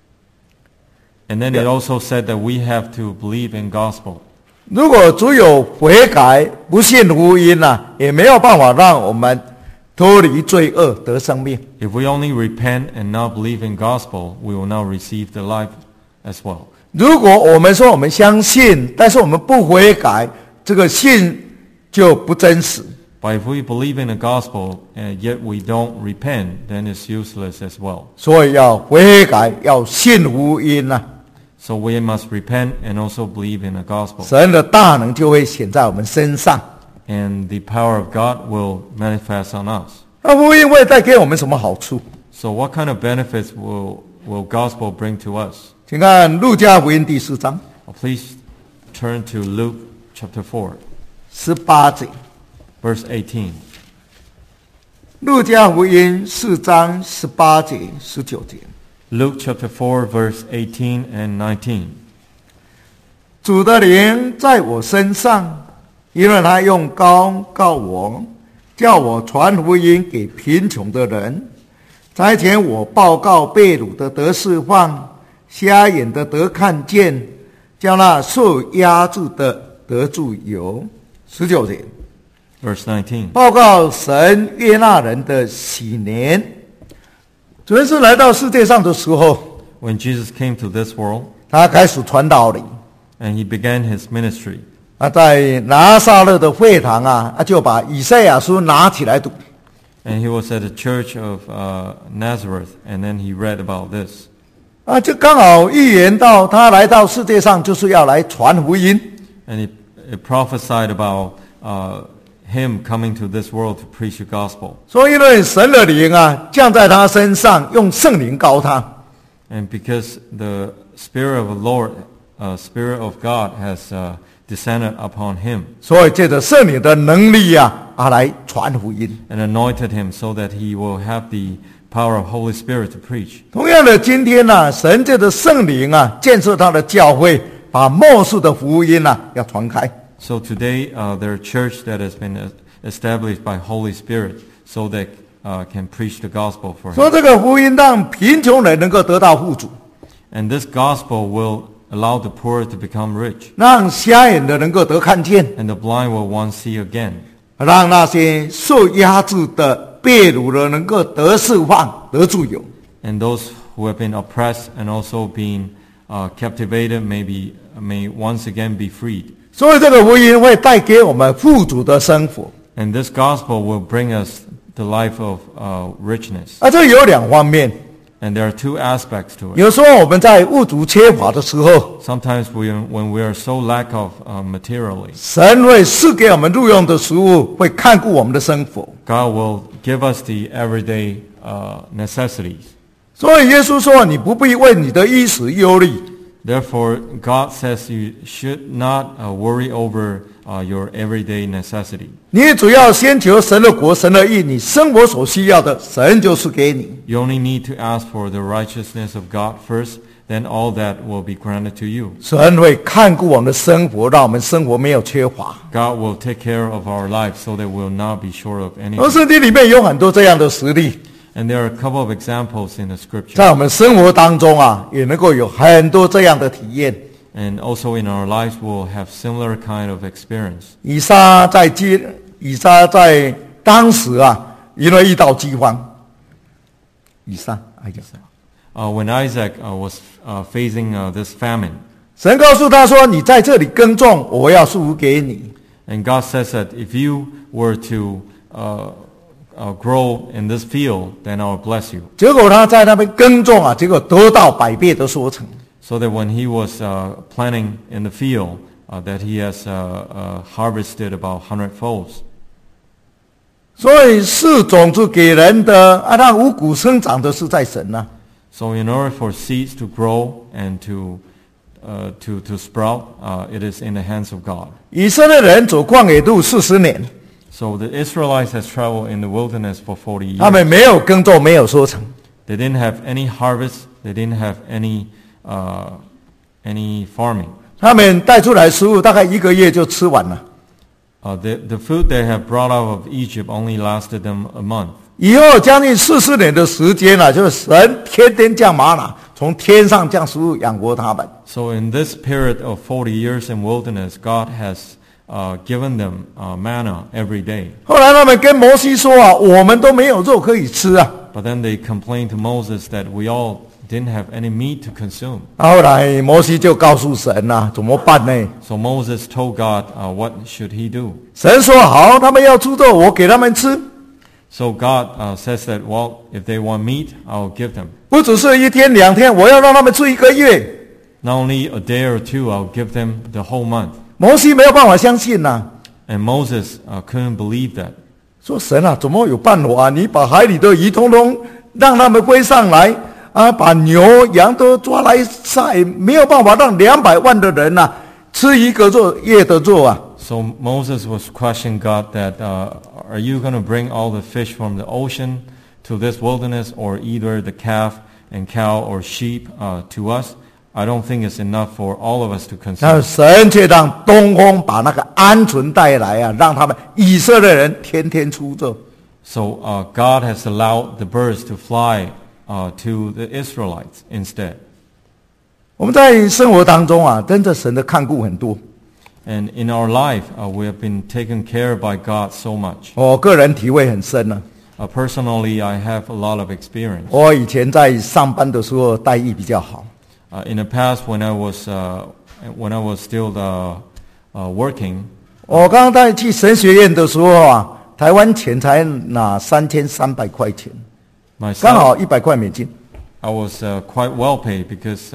Speaker 2: And then it also said that we have to believe in gospel.
Speaker 1: 如果只有悔改不信福音啊，也没有办法让我们脱离罪恶得生命。
Speaker 2: If we only repent and not believe in gospel, we will not receive the life as well.
Speaker 1: 如果我们说我们相信，但是我们不悔改，这个信就不真实。
Speaker 2: But if we believe in the gospel and yet we don't repent, then it's useless as well.
Speaker 1: 所以要悔改，要信福音啊，
Speaker 2: So we must repent and also believe in the gospel.
Speaker 1: 神的大能就会显在我们身上。
Speaker 2: And the power of God will manifest on us.
Speaker 1: 那福音会带给我们什么好处？
Speaker 2: So what kind of benefits will gospel bring to us?
Speaker 1: 请看路加福音第4章
Speaker 2: Please turn to Luke chapter 4,
Speaker 1: 18节。
Speaker 2: verse 18.
Speaker 1: 路加福音4章18节、19节。
Speaker 2: Luke chapter 4, verse 18 and 19.
Speaker 1: 主的灵在我身上，因为他用膏告我，叫我传福音给贫穷的人，差遣我报告被掳的得释放，瞎眼的得看见，叫那受压制的得自由。19节
Speaker 2: Verse 19.
Speaker 1: 报告神悦纳人的喜年。主耶稣来到世界上的时候，
Speaker 2: When Jesus came to this world
Speaker 1: 他开始传道理。
Speaker 2: and he began his ministry,
Speaker 1: 在拿撒勒的会堂就把以赛亚书拿起来读。
Speaker 2: and he was at the church of Nazareth, and then he read about this.
Speaker 1: 就刚好预言到他来到世界上就是要来传福音。
Speaker 2: And it prophesied about him coming to this world to preach the gospel.
Speaker 1: 所以呢，神的灵降在他身上，用圣灵膏他。
Speaker 2: And because the Spirit of the Lord, Spirit of God has descended upon him
Speaker 1: 所以借着圣灵的能力来传福音。
Speaker 2: and anointed him so that he will have the power of Holy Spirit to preach.
Speaker 1: 同样的，今天神借着圣灵建设他的教会，把末世的福音要传开。
Speaker 2: So today there are church that has been established by Holy Spirit so they can preach the gospel for
Speaker 1: 说
Speaker 2: him.
Speaker 1: 这个福音让贫穷人能够得到富足，
Speaker 2: And this gospel will allow the poor to become rich,
Speaker 1: 让瞎眼的能够得看见，
Speaker 2: and the blind will once see again,
Speaker 1: 让那些受压制的被掳的能够得释放、得自由。
Speaker 2: and those who have been oppressed and also being captivated may once again be freed.
Speaker 1: 所以这个福音会带给我们富足的生活。
Speaker 2: And this gospel will bring us the life of richness.
Speaker 1: 这有两方面。
Speaker 2: And there are two aspects to it.
Speaker 1: 有时候我们在物质缺乏的时候，
Speaker 2: Sometimes when we are so lack of materially,
Speaker 1: 神会赐给我们入用的食物，会看顾我们的生活。
Speaker 2: God will give us the everyday necessities.
Speaker 1: 所以耶稣说：“你不必为你的衣食忧虑。”
Speaker 2: Therefore, God says you should not worry over your everyday necessity.
Speaker 1: 你主要先求神的国、神的义，你生活所需要的，神就是给你。
Speaker 2: You only need to ask for the righteousness of God first, then all that will be granted to you.
Speaker 1: 神会看顾我们的生活，让我们生活没有缺乏。
Speaker 2: God will take care of our life so that we will not be short of
Speaker 1: 而
Speaker 2: anything.
Speaker 1: 圣经里面有很多这样的实例，
Speaker 2: And there are a couple of examples in the scripture.
Speaker 1: 在我们生活当中也能够有很多这样的体验。
Speaker 2: And also in our lives we'll have similar kind of experience.
Speaker 1: 以撒在当时因为遇到饥荒，
Speaker 2: When Isaac was facing this famine,
Speaker 1: 神告诉他说：“你在这里耕种，我要祝福给你。”
Speaker 2: and God says that if you were to grow in this field, then I'll bless you.
Speaker 1: 结果他在那边耕种结果得到100倍的收成。
Speaker 2: So that when he was planting in the field, that he has harvested about 100-folds.
Speaker 1: 所以是种子给人的让五谷生长的是在神
Speaker 2: So in order for seeds to grow and to sprout, it is in the hands of God.
Speaker 1: 以色列人走旷野路40年，
Speaker 2: So the Israelites has traveled in the wilderness for 40
Speaker 1: 他们
Speaker 2: years.
Speaker 1: 没有耕种，没有收成。
Speaker 2: They didn't have any harvest. They didn't have any farming.
Speaker 1: 他们带出来食物大概1个月就吃完了。
Speaker 2: The food they have brought out of Egypt only lasted them a month.
Speaker 1: 以后将近40年的时间就是神天天降玛瑙，从天上降食物养活他们。
Speaker 2: So in this period of 40 years in wilderness, God has given them manna every day.
Speaker 1: 后来他们跟摩西说我们都没有肉可以吃
Speaker 2: But then they complained to Moses that we all didn't have any meat to consume.
Speaker 1: 后来摩西就告诉神怎么办呢？
Speaker 2: So Moses told God, what should he do?
Speaker 1: 神说好，他们要猪肉，我给他们吃。
Speaker 2: So God says that, well, if they want meat, I'll give them.
Speaker 1: 不只是1天2天，我要让他们吃1个月。
Speaker 2: Not only a day or two, I'll give them the whole month.
Speaker 1: 摩西没有办法相信
Speaker 2: And Moses couldn't believe that.
Speaker 1: 说神怎么有办法你把海里的鱼通通让他们飞上来把牛羊都抓来晒，没有办法让200万的人吃1个月的肉
Speaker 2: So Moses was questioning God that, are you going to bring all the fish from the ocean to this wilderness, or either the calf and cow or sheep to us? I don't think it's enough for all of us to
Speaker 1: 但
Speaker 2: consider.
Speaker 1: 神却让东风把那个鹌鹑带来啊，让他们以色列人天天出走。
Speaker 2: So God has allowed the birds to fly to the Israelites instead.
Speaker 1: 我们在生活当中啊，跟着神的看顾很多。
Speaker 2: And in our life, we have been taken care of by God so much.
Speaker 1: 我个人体会很深啊。
Speaker 2: Personally, I have a lot of experience.
Speaker 1: 我以前在上班的时候待遇比较好，
Speaker 2: In the past, when I was still working,
Speaker 1: 我刚刚在去神学院的时候啊，台湾钱才拿3300块钱，
Speaker 2: my
Speaker 1: 刚
Speaker 2: sal-
Speaker 1: 好100块美金。
Speaker 2: I was quite well paid because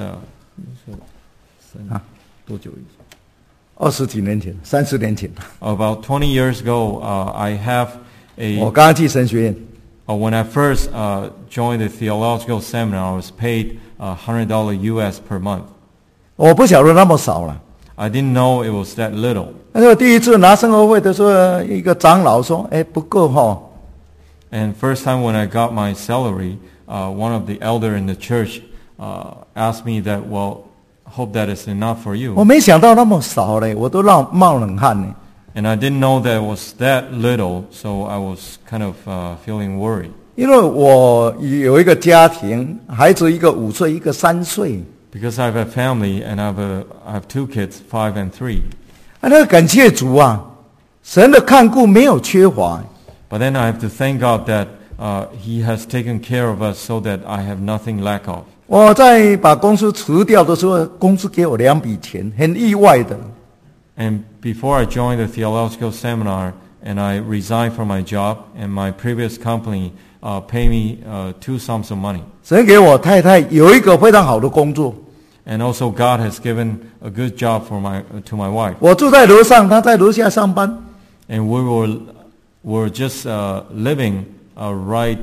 Speaker 1: 多久以前？20几年前，30年前。
Speaker 2: about 20 years ago, I have
Speaker 1: 我刚刚去神学院，
Speaker 2: when I first joined the theological seminar, I was paid $100 US per month.
Speaker 1: 我不晓得那么少了。
Speaker 2: I didn't know it was that little.
Speaker 1: 但是我第一次拿生活费的时候，一个长老说：“哎，不够哈。”
Speaker 2: And first time when I got my salary, one of the elder in the church asked me that, well, hope that is enough for
Speaker 1: 我
Speaker 2: you.
Speaker 1: 没想到那么少嘞，我都冒冷汗呢。
Speaker 2: And I didn't know that it was that little, so I was kind of feeling worried.
Speaker 1: 因为我有一个家庭，孩子一个5岁，一个3岁。
Speaker 2: Because I have a family and I have 2 kids, 5 and 3.
Speaker 1: 那个感谢主啊，神的看顾没有缺乏。
Speaker 2: But then I have to thank God that He has taken care of us so that I have nothing lack of.
Speaker 1: 我在把公司辞掉的时候，公司给我2笔钱，很意外的。
Speaker 2: And before I joined the theological seminar and I resigned from my job, and my previous company paid me 2 sums of money.
Speaker 1: 神给我太太有一个非常好的工作，
Speaker 2: And also God has given a good job to my wife.
Speaker 1: 我住在楼上，她在楼下上班。
Speaker 2: And we were just living right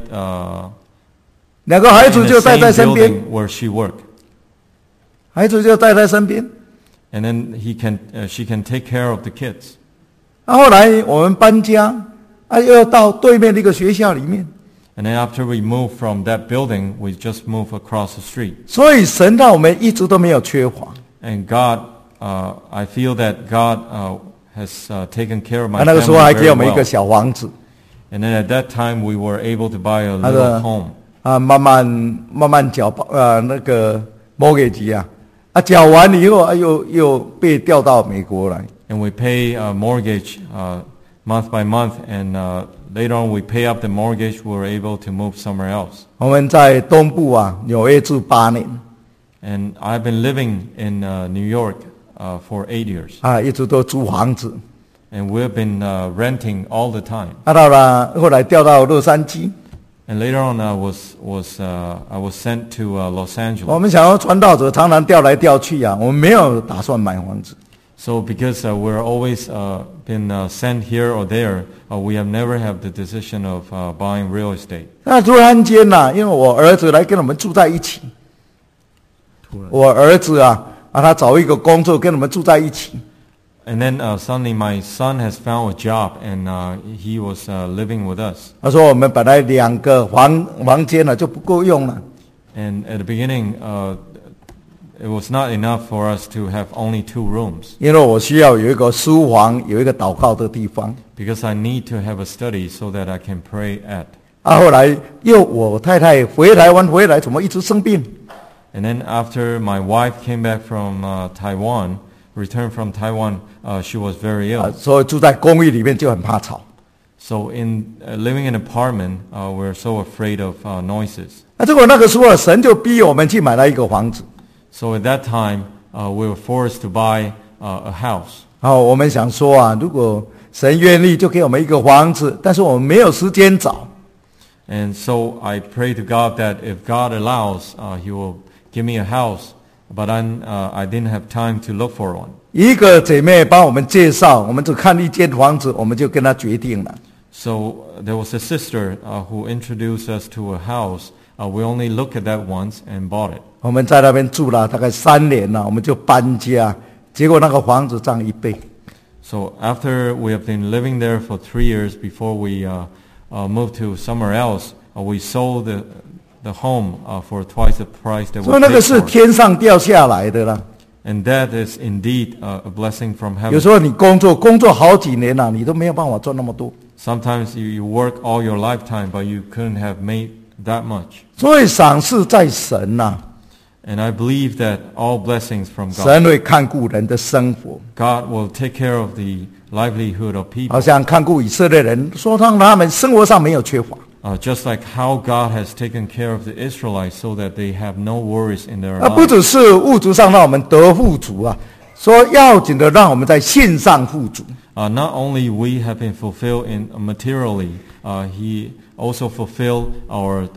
Speaker 1: 2个孩
Speaker 2: in
Speaker 1: 子
Speaker 2: the
Speaker 1: 就带在
Speaker 2: same
Speaker 1: 身边，
Speaker 2: building where she worked.
Speaker 1: 孩子就带在身边。
Speaker 2: And then she can take care of the kids.
Speaker 1: 后来我们搬家，又到对面的一个学校里面，
Speaker 2: And then after we moved from that building, we just moved across the street.
Speaker 1: 所以神让我们一直都没有缺乏。
Speaker 2: And God, I feel that God has taken care of my
Speaker 1: 那个
Speaker 2: family
Speaker 1: 时候还给
Speaker 2: very
Speaker 1: 我们一个
Speaker 2: well.
Speaker 1: 小房子，
Speaker 2: And then at that time, we were able to buy a
Speaker 1: 那
Speaker 2: little
Speaker 1: 个
Speaker 2: home.
Speaker 1: 慢慢缴那个 mortgage 缴完以后又被调到美国来。
Speaker 2: And we pay a mortgage month by month. And later on, we pay up the mortgage. We were able to move somewhere else.
Speaker 1: 我们在东部纽约住8年，
Speaker 2: And I've been living in New York for 8 years.
Speaker 1: 一直都租房子。
Speaker 2: And we've been renting all the time.
Speaker 1: 到了后来调到洛杉矶，
Speaker 2: And later on, I was sent to Los
Speaker 1: 我
Speaker 2: Angeles.
Speaker 1: 们想要传道者常常调来调去我们没有打算买房子。
Speaker 2: So because we're always been sent here or there, we have never had the decision of buying real estate.
Speaker 1: 那突然间因为我儿子来跟我们住在一起，我儿子他找一个工作跟我们住在一起。
Speaker 2: And then suddenly my son has found a job and he was living with us.
Speaker 1: 他说我们本来2个房间就不够用了，
Speaker 2: And at the beginning, it was not enough for us to have only 2 rooms
Speaker 1: 因为我需要有一个书房，有一个祷告的地方。
Speaker 2: because I need to have a study so that I can pray at.
Speaker 1: 后来我太太回台湾回来，怎么一直生病？
Speaker 2: And then after my wife came back from Taiwan, returned from Taiwan, she was very ill.
Speaker 1: 所以住在公寓里面就很怕吵。
Speaker 2: So in living in an apartment, we're so afraid of noises.
Speaker 1: 结果那个时候神就逼我们去买了一个房子。
Speaker 2: So at that time, we were forced to buy a house.
Speaker 1: 我们想说如果神愿意就给我们一个房子，但是我们没有时间找。
Speaker 2: And so I pray to God that if God allows, He will give me a house. But then I didn't have time to look for one.
Speaker 1: 一个姐妹帮我们介绍，我们只看一间房子，我们就跟她决定了。
Speaker 2: So there was a sister who introduced us to a house. We only looked at that once and bought it.
Speaker 1: 我们在那边住了大概3年了，我们就搬家，结果那个房子涨1倍。
Speaker 2: So after we have been living there for 3 years before we moved to somewhere else, we sold the home for twice the price that
Speaker 1: 所
Speaker 2: we
Speaker 1: 以那个
Speaker 2: paid
Speaker 1: 是
Speaker 2: for.
Speaker 1: 天上掉下来的啦。
Speaker 2: And that is indeed a blessing from
Speaker 1: 有
Speaker 2: heaven.
Speaker 1: 时候你工作好几年了，你都没有办法赚那么多。
Speaker 2: Sometimes you work all your lifetime, but you couldn't have made that much.
Speaker 1: 所以赏赐在神呐、
Speaker 2: And I believe that all blessings from God.
Speaker 1: 神会看顾人的生活，
Speaker 2: God will take care of the livelihood of
Speaker 1: 好
Speaker 2: people.
Speaker 1: 像看顾以色列人，说让他们生活上没有缺乏。
Speaker 2: Just like how God has taken care of the Israelites so that they have no worries in their
Speaker 1: 不
Speaker 2: lives.
Speaker 1: 只是物质上让我们得富足啊，说要紧的让我们在信上富足。
Speaker 2: Not only we have been fulfilled in materially, He also fulfilled our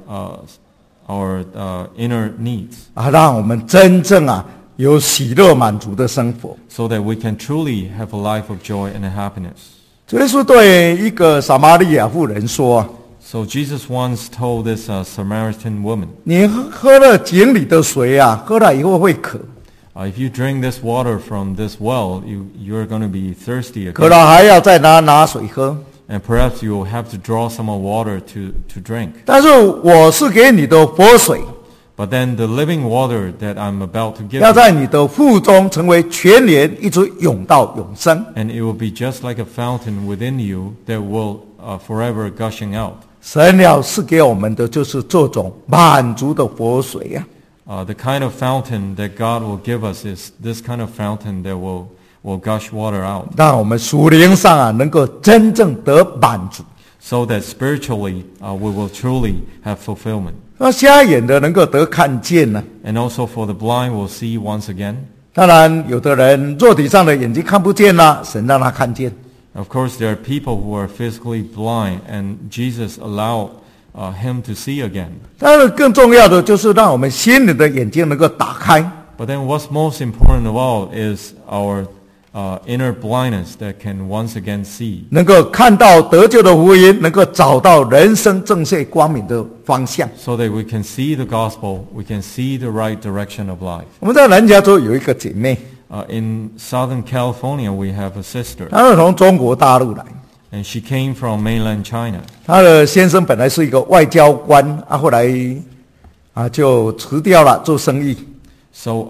Speaker 2: inner needs,
Speaker 1: 让我们真正有喜乐满足的生活。
Speaker 2: so that we can truly have a life of joy and happiness.
Speaker 1: 主耶稣对一个撒玛利亚妇人说
Speaker 2: So Jesus once told this Samaritan woman,
Speaker 1: 你喝了井里的水喝了以后会渴，
Speaker 2: if you drink this water from this well, you're going to be thirsty
Speaker 1: 渴
Speaker 2: again.
Speaker 1: 了还要再拿水喝。
Speaker 2: And perhaps you will have to draw some more water to drink.
Speaker 1: 但是我是给你的活水，
Speaker 2: But then the living water that I'm about to give
Speaker 1: 要
Speaker 2: you,
Speaker 1: 在你的腹中成为泉源，一直涌到永生。
Speaker 2: and it will be just like a fountain within you that will forever gushing out.
Speaker 1: 神要赐给我们的就是这种满足的活水
Speaker 2: The kind of fountain that God will give us is this kind of fountain that will gush water out,
Speaker 1: 让我们属灵上能够真正得满足。
Speaker 2: so that spiritually we will truly have fulfillment.
Speaker 1: 那瞎眼的能够得看见呢？
Speaker 2: And also for the blind will see once again.
Speaker 1: 当然，有的人肉体上的眼睛看不见了，神让他看见。
Speaker 2: Of course, there are people who are physically blind, and Jesus allowed him to see again.
Speaker 1: 但是更重要的就是让我们心里的眼睛能够打开，
Speaker 2: But then what's most important of all is our inner blindness that can once again see,
Speaker 1: 能够看到得救的福音，能够找到人生正确光明的方向。
Speaker 2: so that we can see the gospel, we can see the right direction of life.
Speaker 1: 我们在南加州有一个姐妹，
Speaker 2: In Southern California, we have a sister,
Speaker 1: 她是从中国大陆来，
Speaker 2: and she came from mainland China.
Speaker 1: 她的先生本来是一个外交官，后来就辞掉了做生意。
Speaker 2: So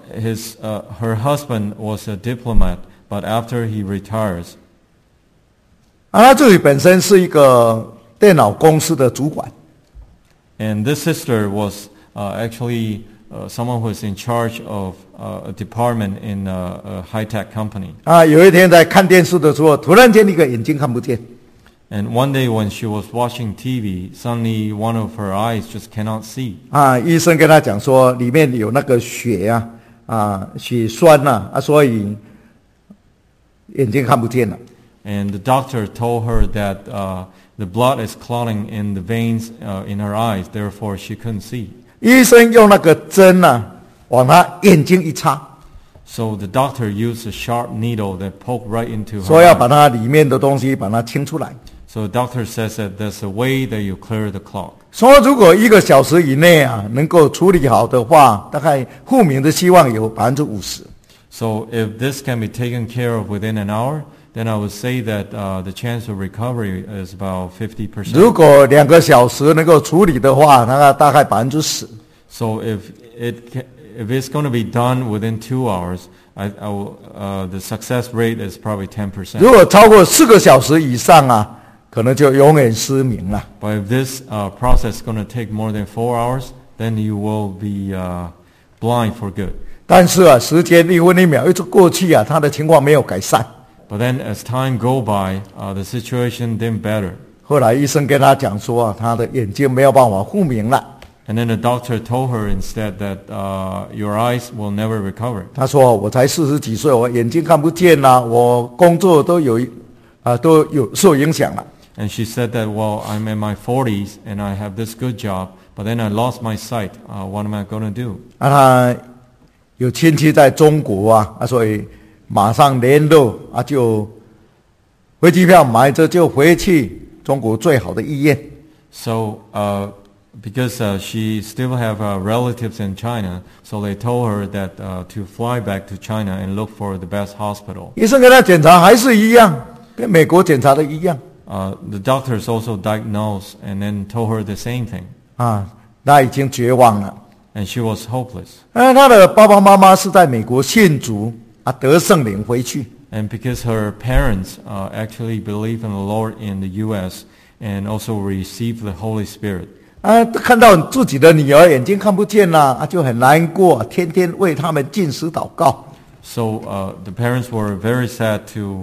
Speaker 2: her husband was a diplomat, but after he retires,
Speaker 1: 她自己本身是一个电脑公司的主管。
Speaker 2: and this sister was actually someone who was in charge of a department in a high-tech company.
Speaker 1: 有一天在看电视的时候，突然间一个眼睛看不见，
Speaker 2: And one day when she was watching TV, suddenly one of her eyes just cannot see.
Speaker 1: 医生跟她讲说里面有那个血血栓所以眼睛看不见了。
Speaker 2: And the doctor told her that the blood is clotting in the veins in her eyes, therefore she couldn't see.
Speaker 1: 医生用那个针往她眼睛一插，
Speaker 2: So the doctor used a sharp needle that poked right into
Speaker 1: 说
Speaker 2: her
Speaker 1: 要把
Speaker 2: eye.
Speaker 1: 它里面的东西把它清出来。
Speaker 2: So the doctor says that there's a way that you clear the clot.
Speaker 1: 说如果1个小时以内能够处理好的话，大概复明的希望有50%。
Speaker 2: So if this can be taken care of within an hour, then I would say that the chance of recovery is about 50%.
Speaker 1: 如果2个小时能够处理的话，那大概10%。
Speaker 2: So if it's going to be done within 2 hours, the success rate is probably 10%.
Speaker 1: 如果超过4个小时以上可能就永远失明了。
Speaker 2: But if this process is going to take more than 4 hours, then you will be blind for good.
Speaker 1: 但是时间1分1秒一直过去他的情况没有改善。
Speaker 2: But then as time go by, the situation didn't better.
Speaker 1: 后来医生跟他讲说他的眼睛没有办法复明了。
Speaker 2: And then the doctor told her instead that your eyes will never recover.
Speaker 1: 他说我才40几岁，我眼睛看不见了，我工作都有受影响了。
Speaker 2: And she said that, well, I'm in my 40s and I have this good job, but then I lost my sight. What am I going to do?
Speaker 1: 他有亲戚在中国所以马上联络就飞机票买着就回去中国最好的医院。
Speaker 2: So because she still have relatives in China, so they told her that to fly back to China and look for the best hospital.
Speaker 1: 医生给他检查还是一样，跟美国检查的一样。
Speaker 2: The doctors also diagnosed and then told her the same thing.
Speaker 1: 他已经绝望了。
Speaker 2: and she was hopeless.
Speaker 1: 他的爸爸妈妈是在美国信主得圣灵回去。
Speaker 2: And because her parents actually believe in the Lord in the U.S. and also received the Holy Spirit.
Speaker 1: 看到自己的女儿眼睛看不见了，就很难过，天天为他们禁食祷告。
Speaker 2: So the parents were very sad to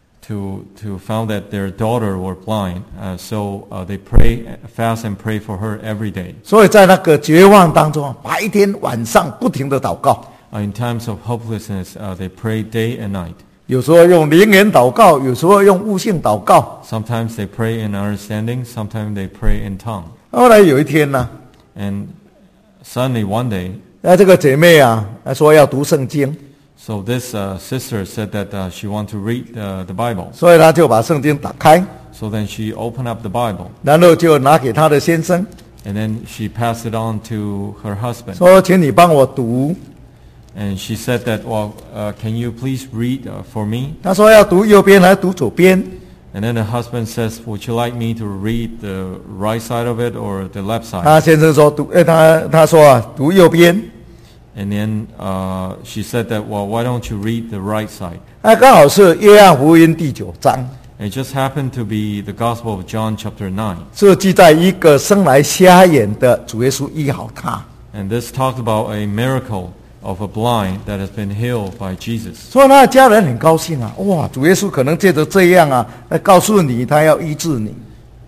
Speaker 2: found that their daughter were blind. So they fast and pray for her every day.
Speaker 1: 所以在那个绝望当中，白天晚上不停的祷告。
Speaker 2: In times of hopelessness, they pray day and night.
Speaker 1: 有时候用灵言祷告，有时候用悟性祷告。
Speaker 2: Sometimes they pray in understanding, sometimes they pray in tongue.
Speaker 1: 后来有一天呢，
Speaker 2: And suddenly one day,
Speaker 1: 这个姐妹说要读圣经，
Speaker 2: so this sister said that she wanted to read the Bible.
Speaker 1: 所以她就把圣经打开，
Speaker 2: So then she opened up the Bible,
Speaker 1: 然后就拿给她的先生，
Speaker 2: and then she passed it on to her husband.
Speaker 1: 说：“请你帮我读。”
Speaker 2: And she said that, well, can you please read for me?
Speaker 1: 他说要读右边还是读左边？
Speaker 2: And then the husband says, would you like me to read the right side of it or the left side?
Speaker 1: 他先生说他说读右边。
Speaker 2: And then she said that, well, why don't you read the right side?
Speaker 1: 刚好是约翰福音第9章，
Speaker 2: It just happened to be the Gospel of John chapter 9.
Speaker 1: 是记载一个生来瞎眼的主耶稣医好他。
Speaker 2: And this talked about a miracle of a blind that has been healed by Jesus.
Speaker 1: 所以他的家人很高兴哇，主耶稣可能借着这样来告诉你他要医治你。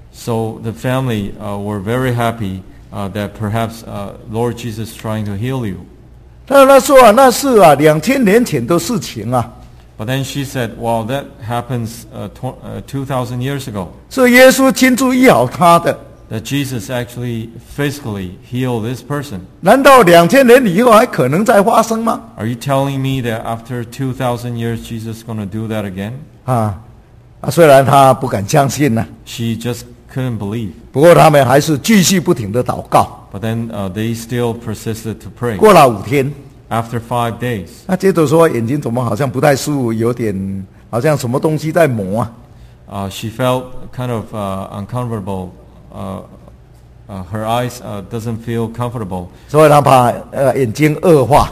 Speaker 2: So the family were very happy that perhaps Lord Jesus is trying to heal you.
Speaker 1: 他说那是2000年前的事情
Speaker 2: But then she said, well, that happens 2,000 years ago.
Speaker 1: 是耶稣亲自医好他的。
Speaker 2: That Jesus actually physically healed this person.
Speaker 1: 难道2000年以后还可能再发生吗？
Speaker 2: Are you telling me that after 2,000 years Jesus is going to do that again?
Speaker 1: 虽然他不敢相信
Speaker 2: She just couldn't believe.
Speaker 1: 不过他们还是继续不停的祷告。
Speaker 2: But then they still persisted to pray.
Speaker 1: 过了5天，
Speaker 2: After 5 days,
Speaker 1: 接着说眼睛怎么好像不太舒服，有点好像什么东西在磨
Speaker 2: she felt kind of uncomfortable. Her eyes doesn't feel comfortable.
Speaker 1: 所以他怕眼睛恶化。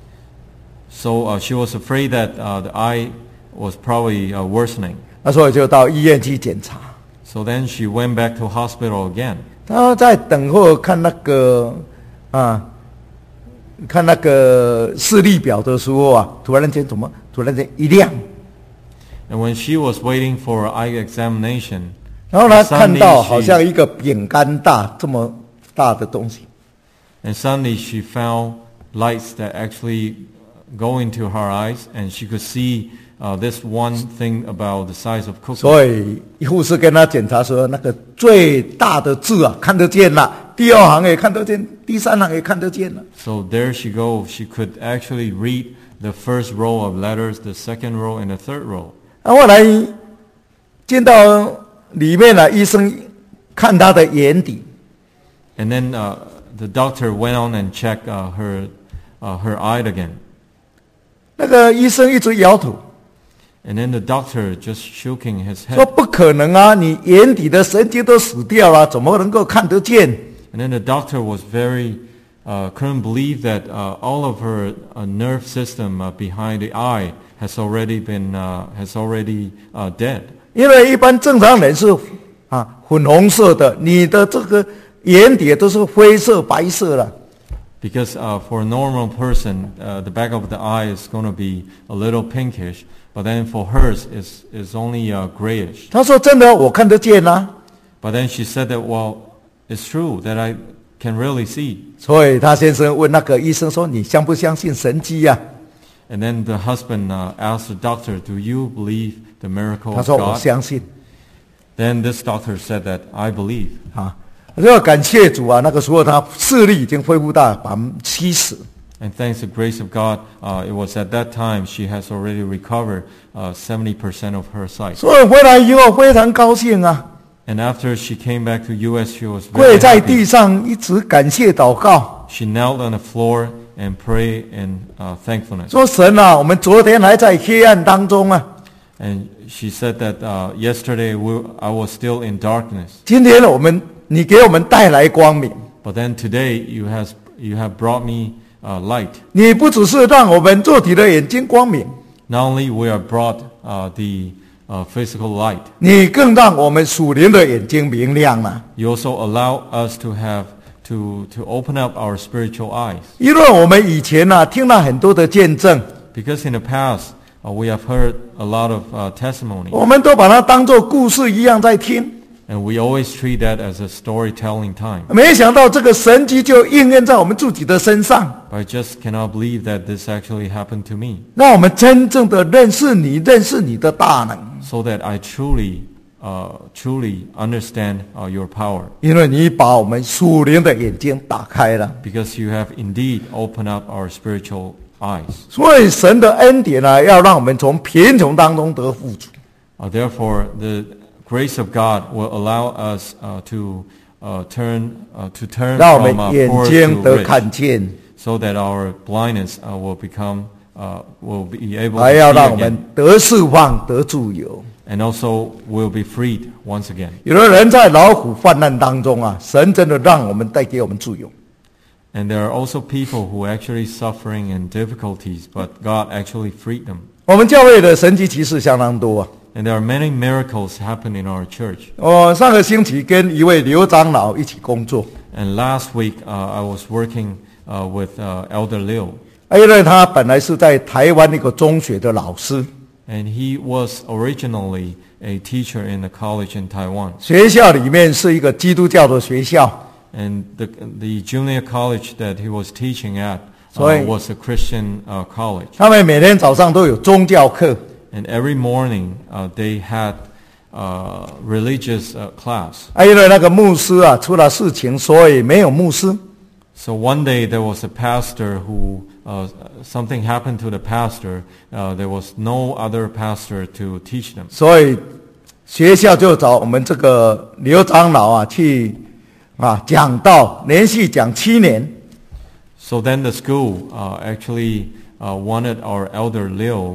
Speaker 2: So she was afraid that the eye was probably worsening.
Speaker 1: 所以就到医院去检查。
Speaker 2: So then she went back to hospital again.
Speaker 1: 他在等候看那个视力表的时候突然间一亮。
Speaker 2: And when she was waiting for eye examination,
Speaker 1: 然后他看到好像一个饼干大这么大的东西。
Speaker 2: And suddenly she found lights that actually go into her eyes, and she could see this one thing about the size of cookies.
Speaker 1: 所以护士跟他检查说，那个最大的字看得见了，第2行也看得见，第3行也看得见了。
Speaker 2: So there she goes. She could actually read the first row of letters, the second row, and the third row.
Speaker 1: 后来进到里面医生看他的眼底。
Speaker 2: And then the doctor went on and checked her eye again.
Speaker 1: 那个医生一直摇头。
Speaker 2: And then the doctor just shaking his
Speaker 1: 说
Speaker 2: head.
Speaker 1: 不可能你眼底的神经都死掉了，怎么能够看得见？
Speaker 2: And then the doctor was very couldn't believe that all of her nerve system behind the eye has already been dead.
Speaker 1: 因为一般正常人是粉红色的，你的这个眼底都是灰色、白色的。
Speaker 2: Because for a normal person, the back of the eye is going to be a little pinkish, but then for hers is only grayish.
Speaker 1: 他说真的，我看得见
Speaker 2: But then she said that, well, it's true that I can really see.
Speaker 1: 所以他先生问那个医生说：“你相不相信神迹呀？”
Speaker 2: And then the husband asked the doctor, do you believe the miracle
Speaker 1: 他
Speaker 2: of
Speaker 1: 说：“我
Speaker 2: God?
Speaker 1: 相信。”
Speaker 2: Then this doctor said that, I believe.
Speaker 1: 要感谢主那个时候他视力已经恢复到70%。
Speaker 2: And thanks to the grace of God, it was at that time she has already recovered 70% of her sight.
Speaker 1: 所以回来以后非常高兴
Speaker 2: And after she came back to U.S., she was
Speaker 1: 跪
Speaker 2: very
Speaker 1: 在地
Speaker 2: happy.
Speaker 1: 上一直感谢祷告，
Speaker 2: She knelt on the floor and prayed in thankfulness.
Speaker 1: 说神我们昨天还在黑暗当中
Speaker 2: And she said that yesterday I was still in darkness.
Speaker 1: 今天你给我们带来光明。
Speaker 2: But then today you have brought me light.
Speaker 1: 你不只是让我们肉体的眼睛光明，
Speaker 2: Not only we are brought the physical light,
Speaker 1: 你更让我们属灵的眼睛明亮了。
Speaker 2: you also allow us to open up our spiritual eyes.
Speaker 1: 因为我们以前听了很多的见证，
Speaker 2: Because in the past we have heard a lot of testimony,
Speaker 1: 我们都把它当作故事一样在听。
Speaker 2: and we always treat that as a storytelling time.
Speaker 1: 没想到这个神迹就应验在我们自己的身上，
Speaker 2: But I just cannot believe that this actually happened to me,
Speaker 1: 让我们真正的认识你，认识你的大能。
Speaker 2: so that I truly understand your power.
Speaker 1: 因为你把我们属灵的眼睛打开了，
Speaker 2: Because you have indeed opened up our spiritual eyes.
Speaker 1: 所以神的恩典要让我们从贫穷当中得富足。
Speaker 2: Therefore, the grace of God will allow us to turn
Speaker 1: 让我
Speaker 2: from
Speaker 1: 们眼
Speaker 2: poor
Speaker 1: 睛
Speaker 2: to
Speaker 1: 得
Speaker 2: rich,
Speaker 1: 看见，
Speaker 2: so that our blindness will be able
Speaker 1: 还
Speaker 2: to
Speaker 1: 要
Speaker 2: see
Speaker 1: 让我们
Speaker 2: again,
Speaker 1: 得释放、得自由。
Speaker 2: and also will be freed once again.
Speaker 1: 有的人在劳苦患难当中神真的让我们带给我们自由。
Speaker 2: And there are also people who are actually suffering in difficulties, but God actually freed them.
Speaker 1: 我们教会的神迹奇事相当多
Speaker 2: And there are many miracles happen in our church.
Speaker 1: 我上个星期跟一位刘长老一起工作，
Speaker 2: And last week I was working with Elder Liu,
Speaker 1: 因为他本来是在台湾一个中学的老师，
Speaker 2: and he was originally a teacher in the college in Taiwan.
Speaker 1: 学校里面是一个基督教的学校，
Speaker 2: And the junior college that he was teaching at
Speaker 1: 所以
Speaker 2: was a Christian college.
Speaker 1: 他们每天早上都有宗教课，
Speaker 2: And every morning they had religious class.
Speaker 1: 因为那个牧师出了事情，所以没有牧师，
Speaker 2: So one day there was a pastor who something happened to the pastor. There was no other pastor to teach them.
Speaker 1: 所以学校就找我们这个刘长老去讲道，连续讲7年。
Speaker 2: So then the school actually wanted our elder Liu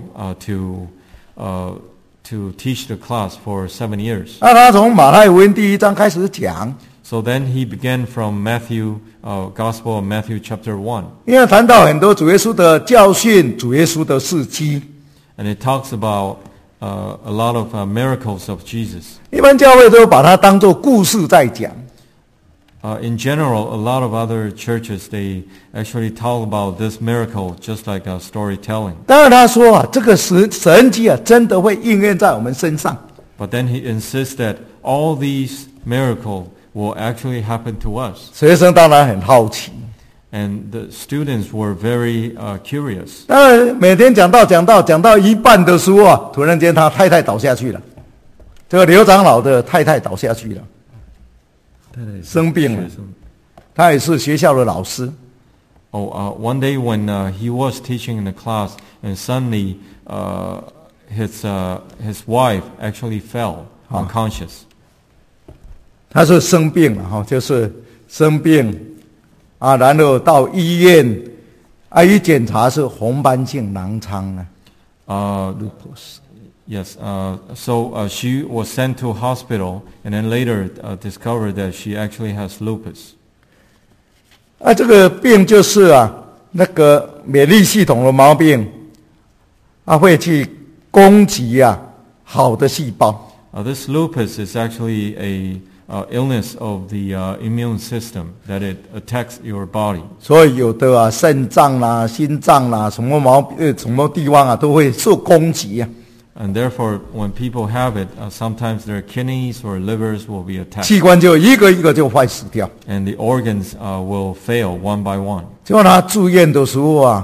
Speaker 2: to teach the class for 7 years.
Speaker 1: 那他从马太福音第1章开始讲，
Speaker 2: So then he began from Gospel of Matthew chapter 1.
Speaker 1: 因为谈到很多主耶稣的教训，主耶稣的事迹。
Speaker 2: And it talks about a lot of miracles of Jesus.
Speaker 1: 一般教会都把它当作故事在讲。
Speaker 2: In general, a lot of other churches, they actually talk about this miracle just like storytelling.
Speaker 1: 当然他说这个神迹真的会应验在我们身上。
Speaker 2: But then he insists that all these miracles will actually happen to us.
Speaker 1: 学生当然很好奇。
Speaker 2: And the students were very curious.
Speaker 1: 当然每天讲到一半的时候突然间他太太倒下去了。这个刘长老的太太倒下去了，生病了。他也是学校的老师。
Speaker 2: One day when he was teaching in the class, and suddenly his wife actually fell unconscious.
Speaker 1: 他是生病了就是生病然后到医院一检查是红斑性狼疮lupus.
Speaker 2: Yes, so she was sent to a hospital, and then later discovered that she actually has lupus.
Speaker 1: 这个病就是那个免疫系统的毛病，会去攻击好的细胞。
Speaker 2: This lupus is actually a illness of the immune system that it attacks your body.
Speaker 1: 所以有的肾脏啦、心脏啦，什么地方都会受攻击
Speaker 2: And therefore, when people have it, sometimes their kidneys or livers will be attacked.
Speaker 1: 器官就一个一个就坏死掉。
Speaker 2: And the organs will fail one by one.
Speaker 1: 结果他住院的时候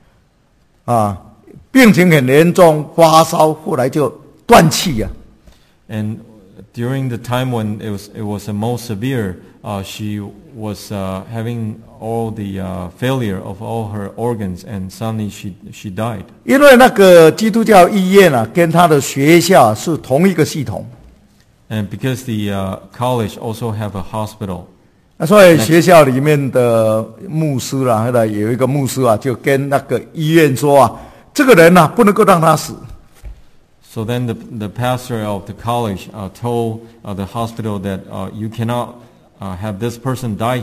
Speaker 1: 病情很严重，发烧，后来就断气
Speaker 2: And during the time when it was the most severe, she was having all the failure of all her organs, and suddenly she died.
Speaker 1: 因为那个基督教医院跟他的学校是同一个系统，
Speaker 2: And because the college also have a hospital,
Speaker 1: 所以学校里面的牧师后来有一个牧师就跟那个医院说这个人不能够让他死。
Speaker 2: so then the pastor of the college told the hospital that you cannot have this person die here.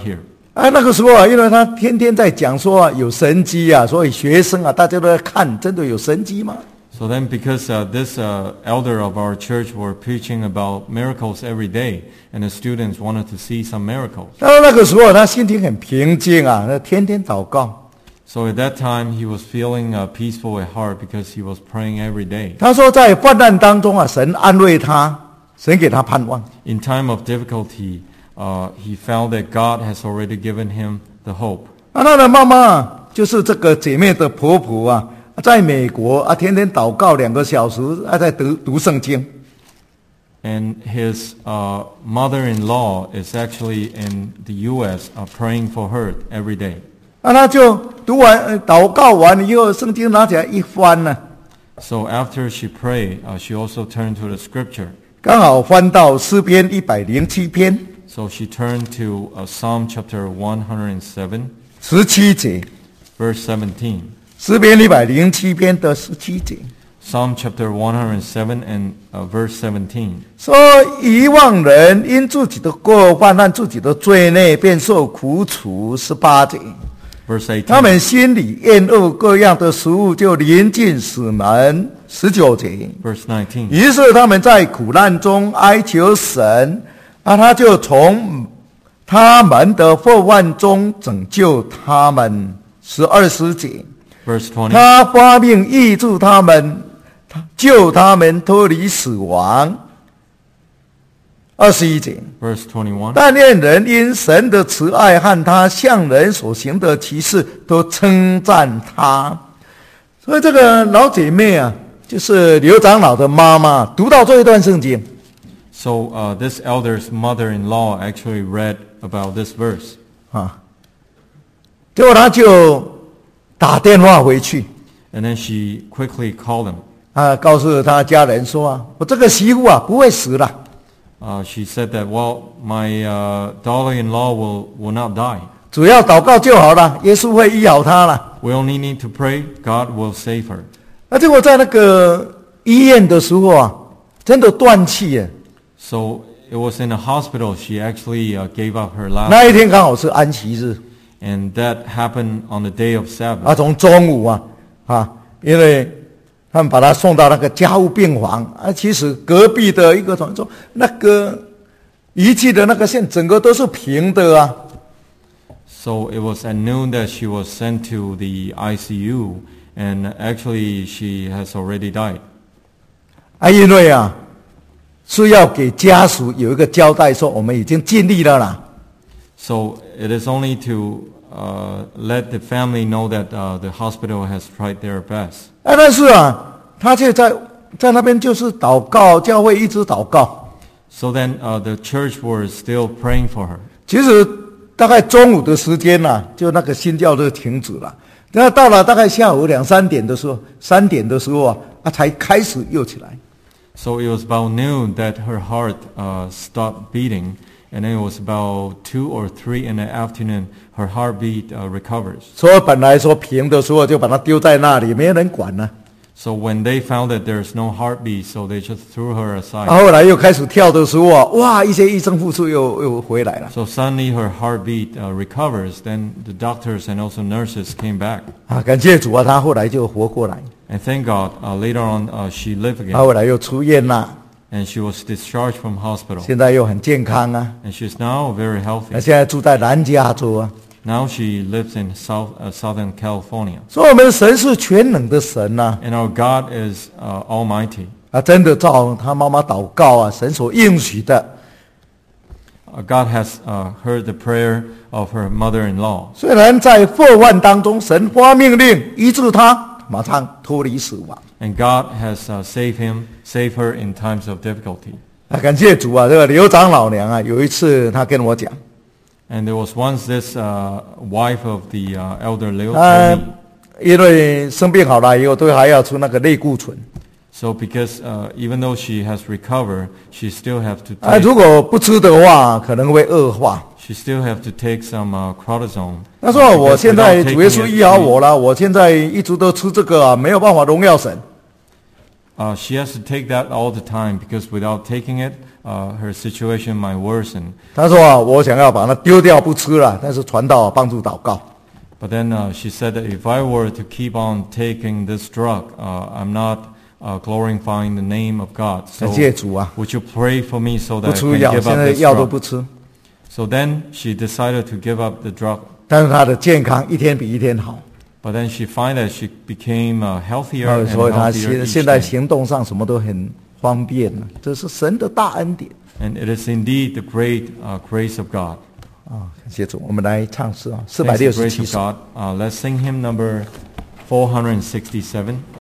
Speaker 1: 那个时候啊，因为他天天在讲说啊有神迹啊，所以学生啊大家都在看，真的有神迹吗？
Speaker 2: So then because this elder of our church were preaching about miracles every day, and the students wanted to see some miracles.
Speaker 1: 那个时候他心情很平静啊，天天祷告。
Speaker 2: So at that time he was feeling peaceful at heart because he was praying every day.
Speaker 1: 他说在患难当中啊，神安慰他，神给他盼望。
Speaker 2: In time of difficulty, he found that God has already given him the hope.
Speaker 1: 他的妈妈就是这个姐妹的婆婆啊，在美国啊，天天祷告2个小时啊，在读圣经。
Speaker 2: And his mother-in-law is actually in the U.S. Praying for her every day.
Speaker 1: 他就读完祷告完以后，圣经拿起来一翻呢，
Speaker 2: So after she prayed, she also turned to the scripture.
Speaker 1: 刚好翻到诗篇107篇
Speaker 2: So she turned to Psalm chapter 107,
Speaker 1: 17节，
Speaker 2: verse 17.
Speaker 1: 诗篇107篇的17节，
Speaker 2: Psalm chapter 107 and verse 17.
Speaker 1: 说遗忘人因自己的过犯和自己的罪孽，便受苦楚。18节。
Speaker 2: Verse 18.
Speaker 1: 他们心里厌恶各样的食物，就临近死门。19节，
Speaker 2: Verse 19.
Speaker 1: 于是他们在苦难中哀求神，他就从他们的祸患中拯救他们。20节，
Speaker 2: Verse 20.
Speaker 1: 他发命医治他们，救他们脱离死亡。21节。
Speaker 2: Verse 21.
Speaker 1: 但愿人因神的慈爱和他向人所行的奇事都称赞他。所以这个老姐妹啊，就是刘长老的妈妈，读到这一段圣经，
Speaker 2: So this elder's mother-in-law actually read about this verse.
Speaker 1: 结果她就打电话回去
Speaker 2: And then she quickly called him.
Speaker 1: 告诉她家人说我这个媳妇啊不会死了。
Speaker 2: She said that, well, my daughter-in-law will not die.
Speaker 1: 只要祷告就好了，耶稣会医好她了。
Speaker 2: We only need to pray. God will save her.
Speaker 1: 结果在那个医院的时候啊，真的断气耶。
Speaker 2: So it was in a hospital. She actually gave up her last.
Speaker 1: 那一天刚好是安息日。
Speaker 2: And that happened on the day of Sabbath.
Speaker 1: 从中午因为他们把他送到那个加护病房其实隔壁的一个同说，那个仪器的那个线整个都是平的
Speaker 2: So it was at noon that she was sent to the ICU, and actually she has already died.
Speaker 1: 因为是要给家属有一个交代，说我们已经尽力了啦。
Speaker 2: So it is only to let the family know that the hospital has tried their best.
Speaker 1: 但是他却在那边就是祷告，教会一直祷告。
Speaker 2: So then the church was still praying for her.
Speaker 1: 其实大概中午的时间就那个心跳就停止了。然后到了大概下午2、3点的时候，3点的时候才开始又起来。
Speaker 2: So it was about noon that her heart stopped beating, and then it was about 2 or 3 in the afternoon her heartbeat recovers.
Speaker 1: 所以本来说平的时候就把它丢在那里，没人管了。
Speaker 2: So when they found that there's no heartbeat, so they just threw her aside.
Speaker 1: 后来又开始跳的时候哇，一些医生护士又回来了。
Speaker 2: So suddenly her heartbeat recovers. Then the doctors and also nurses came back.
Speaker 1: 感谢主她后来就活过来。
Speaker 2: And thank God, later on she lived again.
Speaker 1: 后来又出院了，
Speaker 2: And she was discharged from hospital.
Speaker 1: 现在又很健康
Speaker 2: And she's now very healthy.
Speaker 1: 现在住在南加州
Speaker 2: Now she lives in Southern California.
Speaker 1: 所以我们的神是全能的神
Speaker 2: And our God is almighty.
Speaker 1: 真的照他妈妈祷告神所应许的。
Speaker 2: God has heard the prayer of her mother-in-law.
Speaker 1: 虽然在祸患当中，神发命令医治他，马上脱离死亡。
Speaker 2: And God has saved her in times of difficulty.
Speaker 1: 感谢主这个刘长老娘有一次她跟我讲。
Speaker 2: And there was once this wife of the elder Liu told me.
Speaker 1: 因为生病好了以后，都还要吃那个类固醇。
Speaker 2: So because even though she has recovered, she still have to take.
Speaker 1: 如果不吃的话，可能会恶化。
Speaker 2: She still have to take some cortisone.
Speaker 1: 他说：“我现在主耶稣医好我了，我现在一直都吃这个没有办法荣耀神。”
Speaker 2: she has to take that all the time because without taking it, her situation might worsen.
Speaker 1: 她说我想要把它丢掉不吃了，但是传道帮助祷告。
Speaker 2: But then she said that if I were to keep on taking this drug, I'm not glorifying the name of God. So
Speaker 1: 感谢主啊，
Speaker 2: would you pray for me so
Speaker 1: 不
Speaker 2: that I
Speaker 1: 吃
Speaker 2: can
Speaker 1: 药，
Speaker 2: give
Speaker 1: 现
Speaker 2: up
Speaker 1: 在
Speaker 2: this
Speaker 1: 药都
Speaker 2: drug?
Speaker 1: 不吃，
Speaker 2: So then she decided to give up the drug.
Speaker 1: 但是她的健康一天比一天好。
Speaker 2: But then she find that she became healthier and
Speaker 1: 所以她
Speaker 2: healthier
Speaker 1: 现
Speaker 2: each
Speaker 1: 在
Speaker 2: day.
Speaker 1: 行动上什么都很方便了，这是神的大恩典
Speaker 2: And it is indeed the great grace of God.
Speaker 1: 啊！感谢主，我们来唱诗啊，
Speaker 2: Thanks the grace
Speaker 1: 467
Speaker 2: of
Speaker 1: 首。
Speaker 2: God. Let's sing hymn number 467.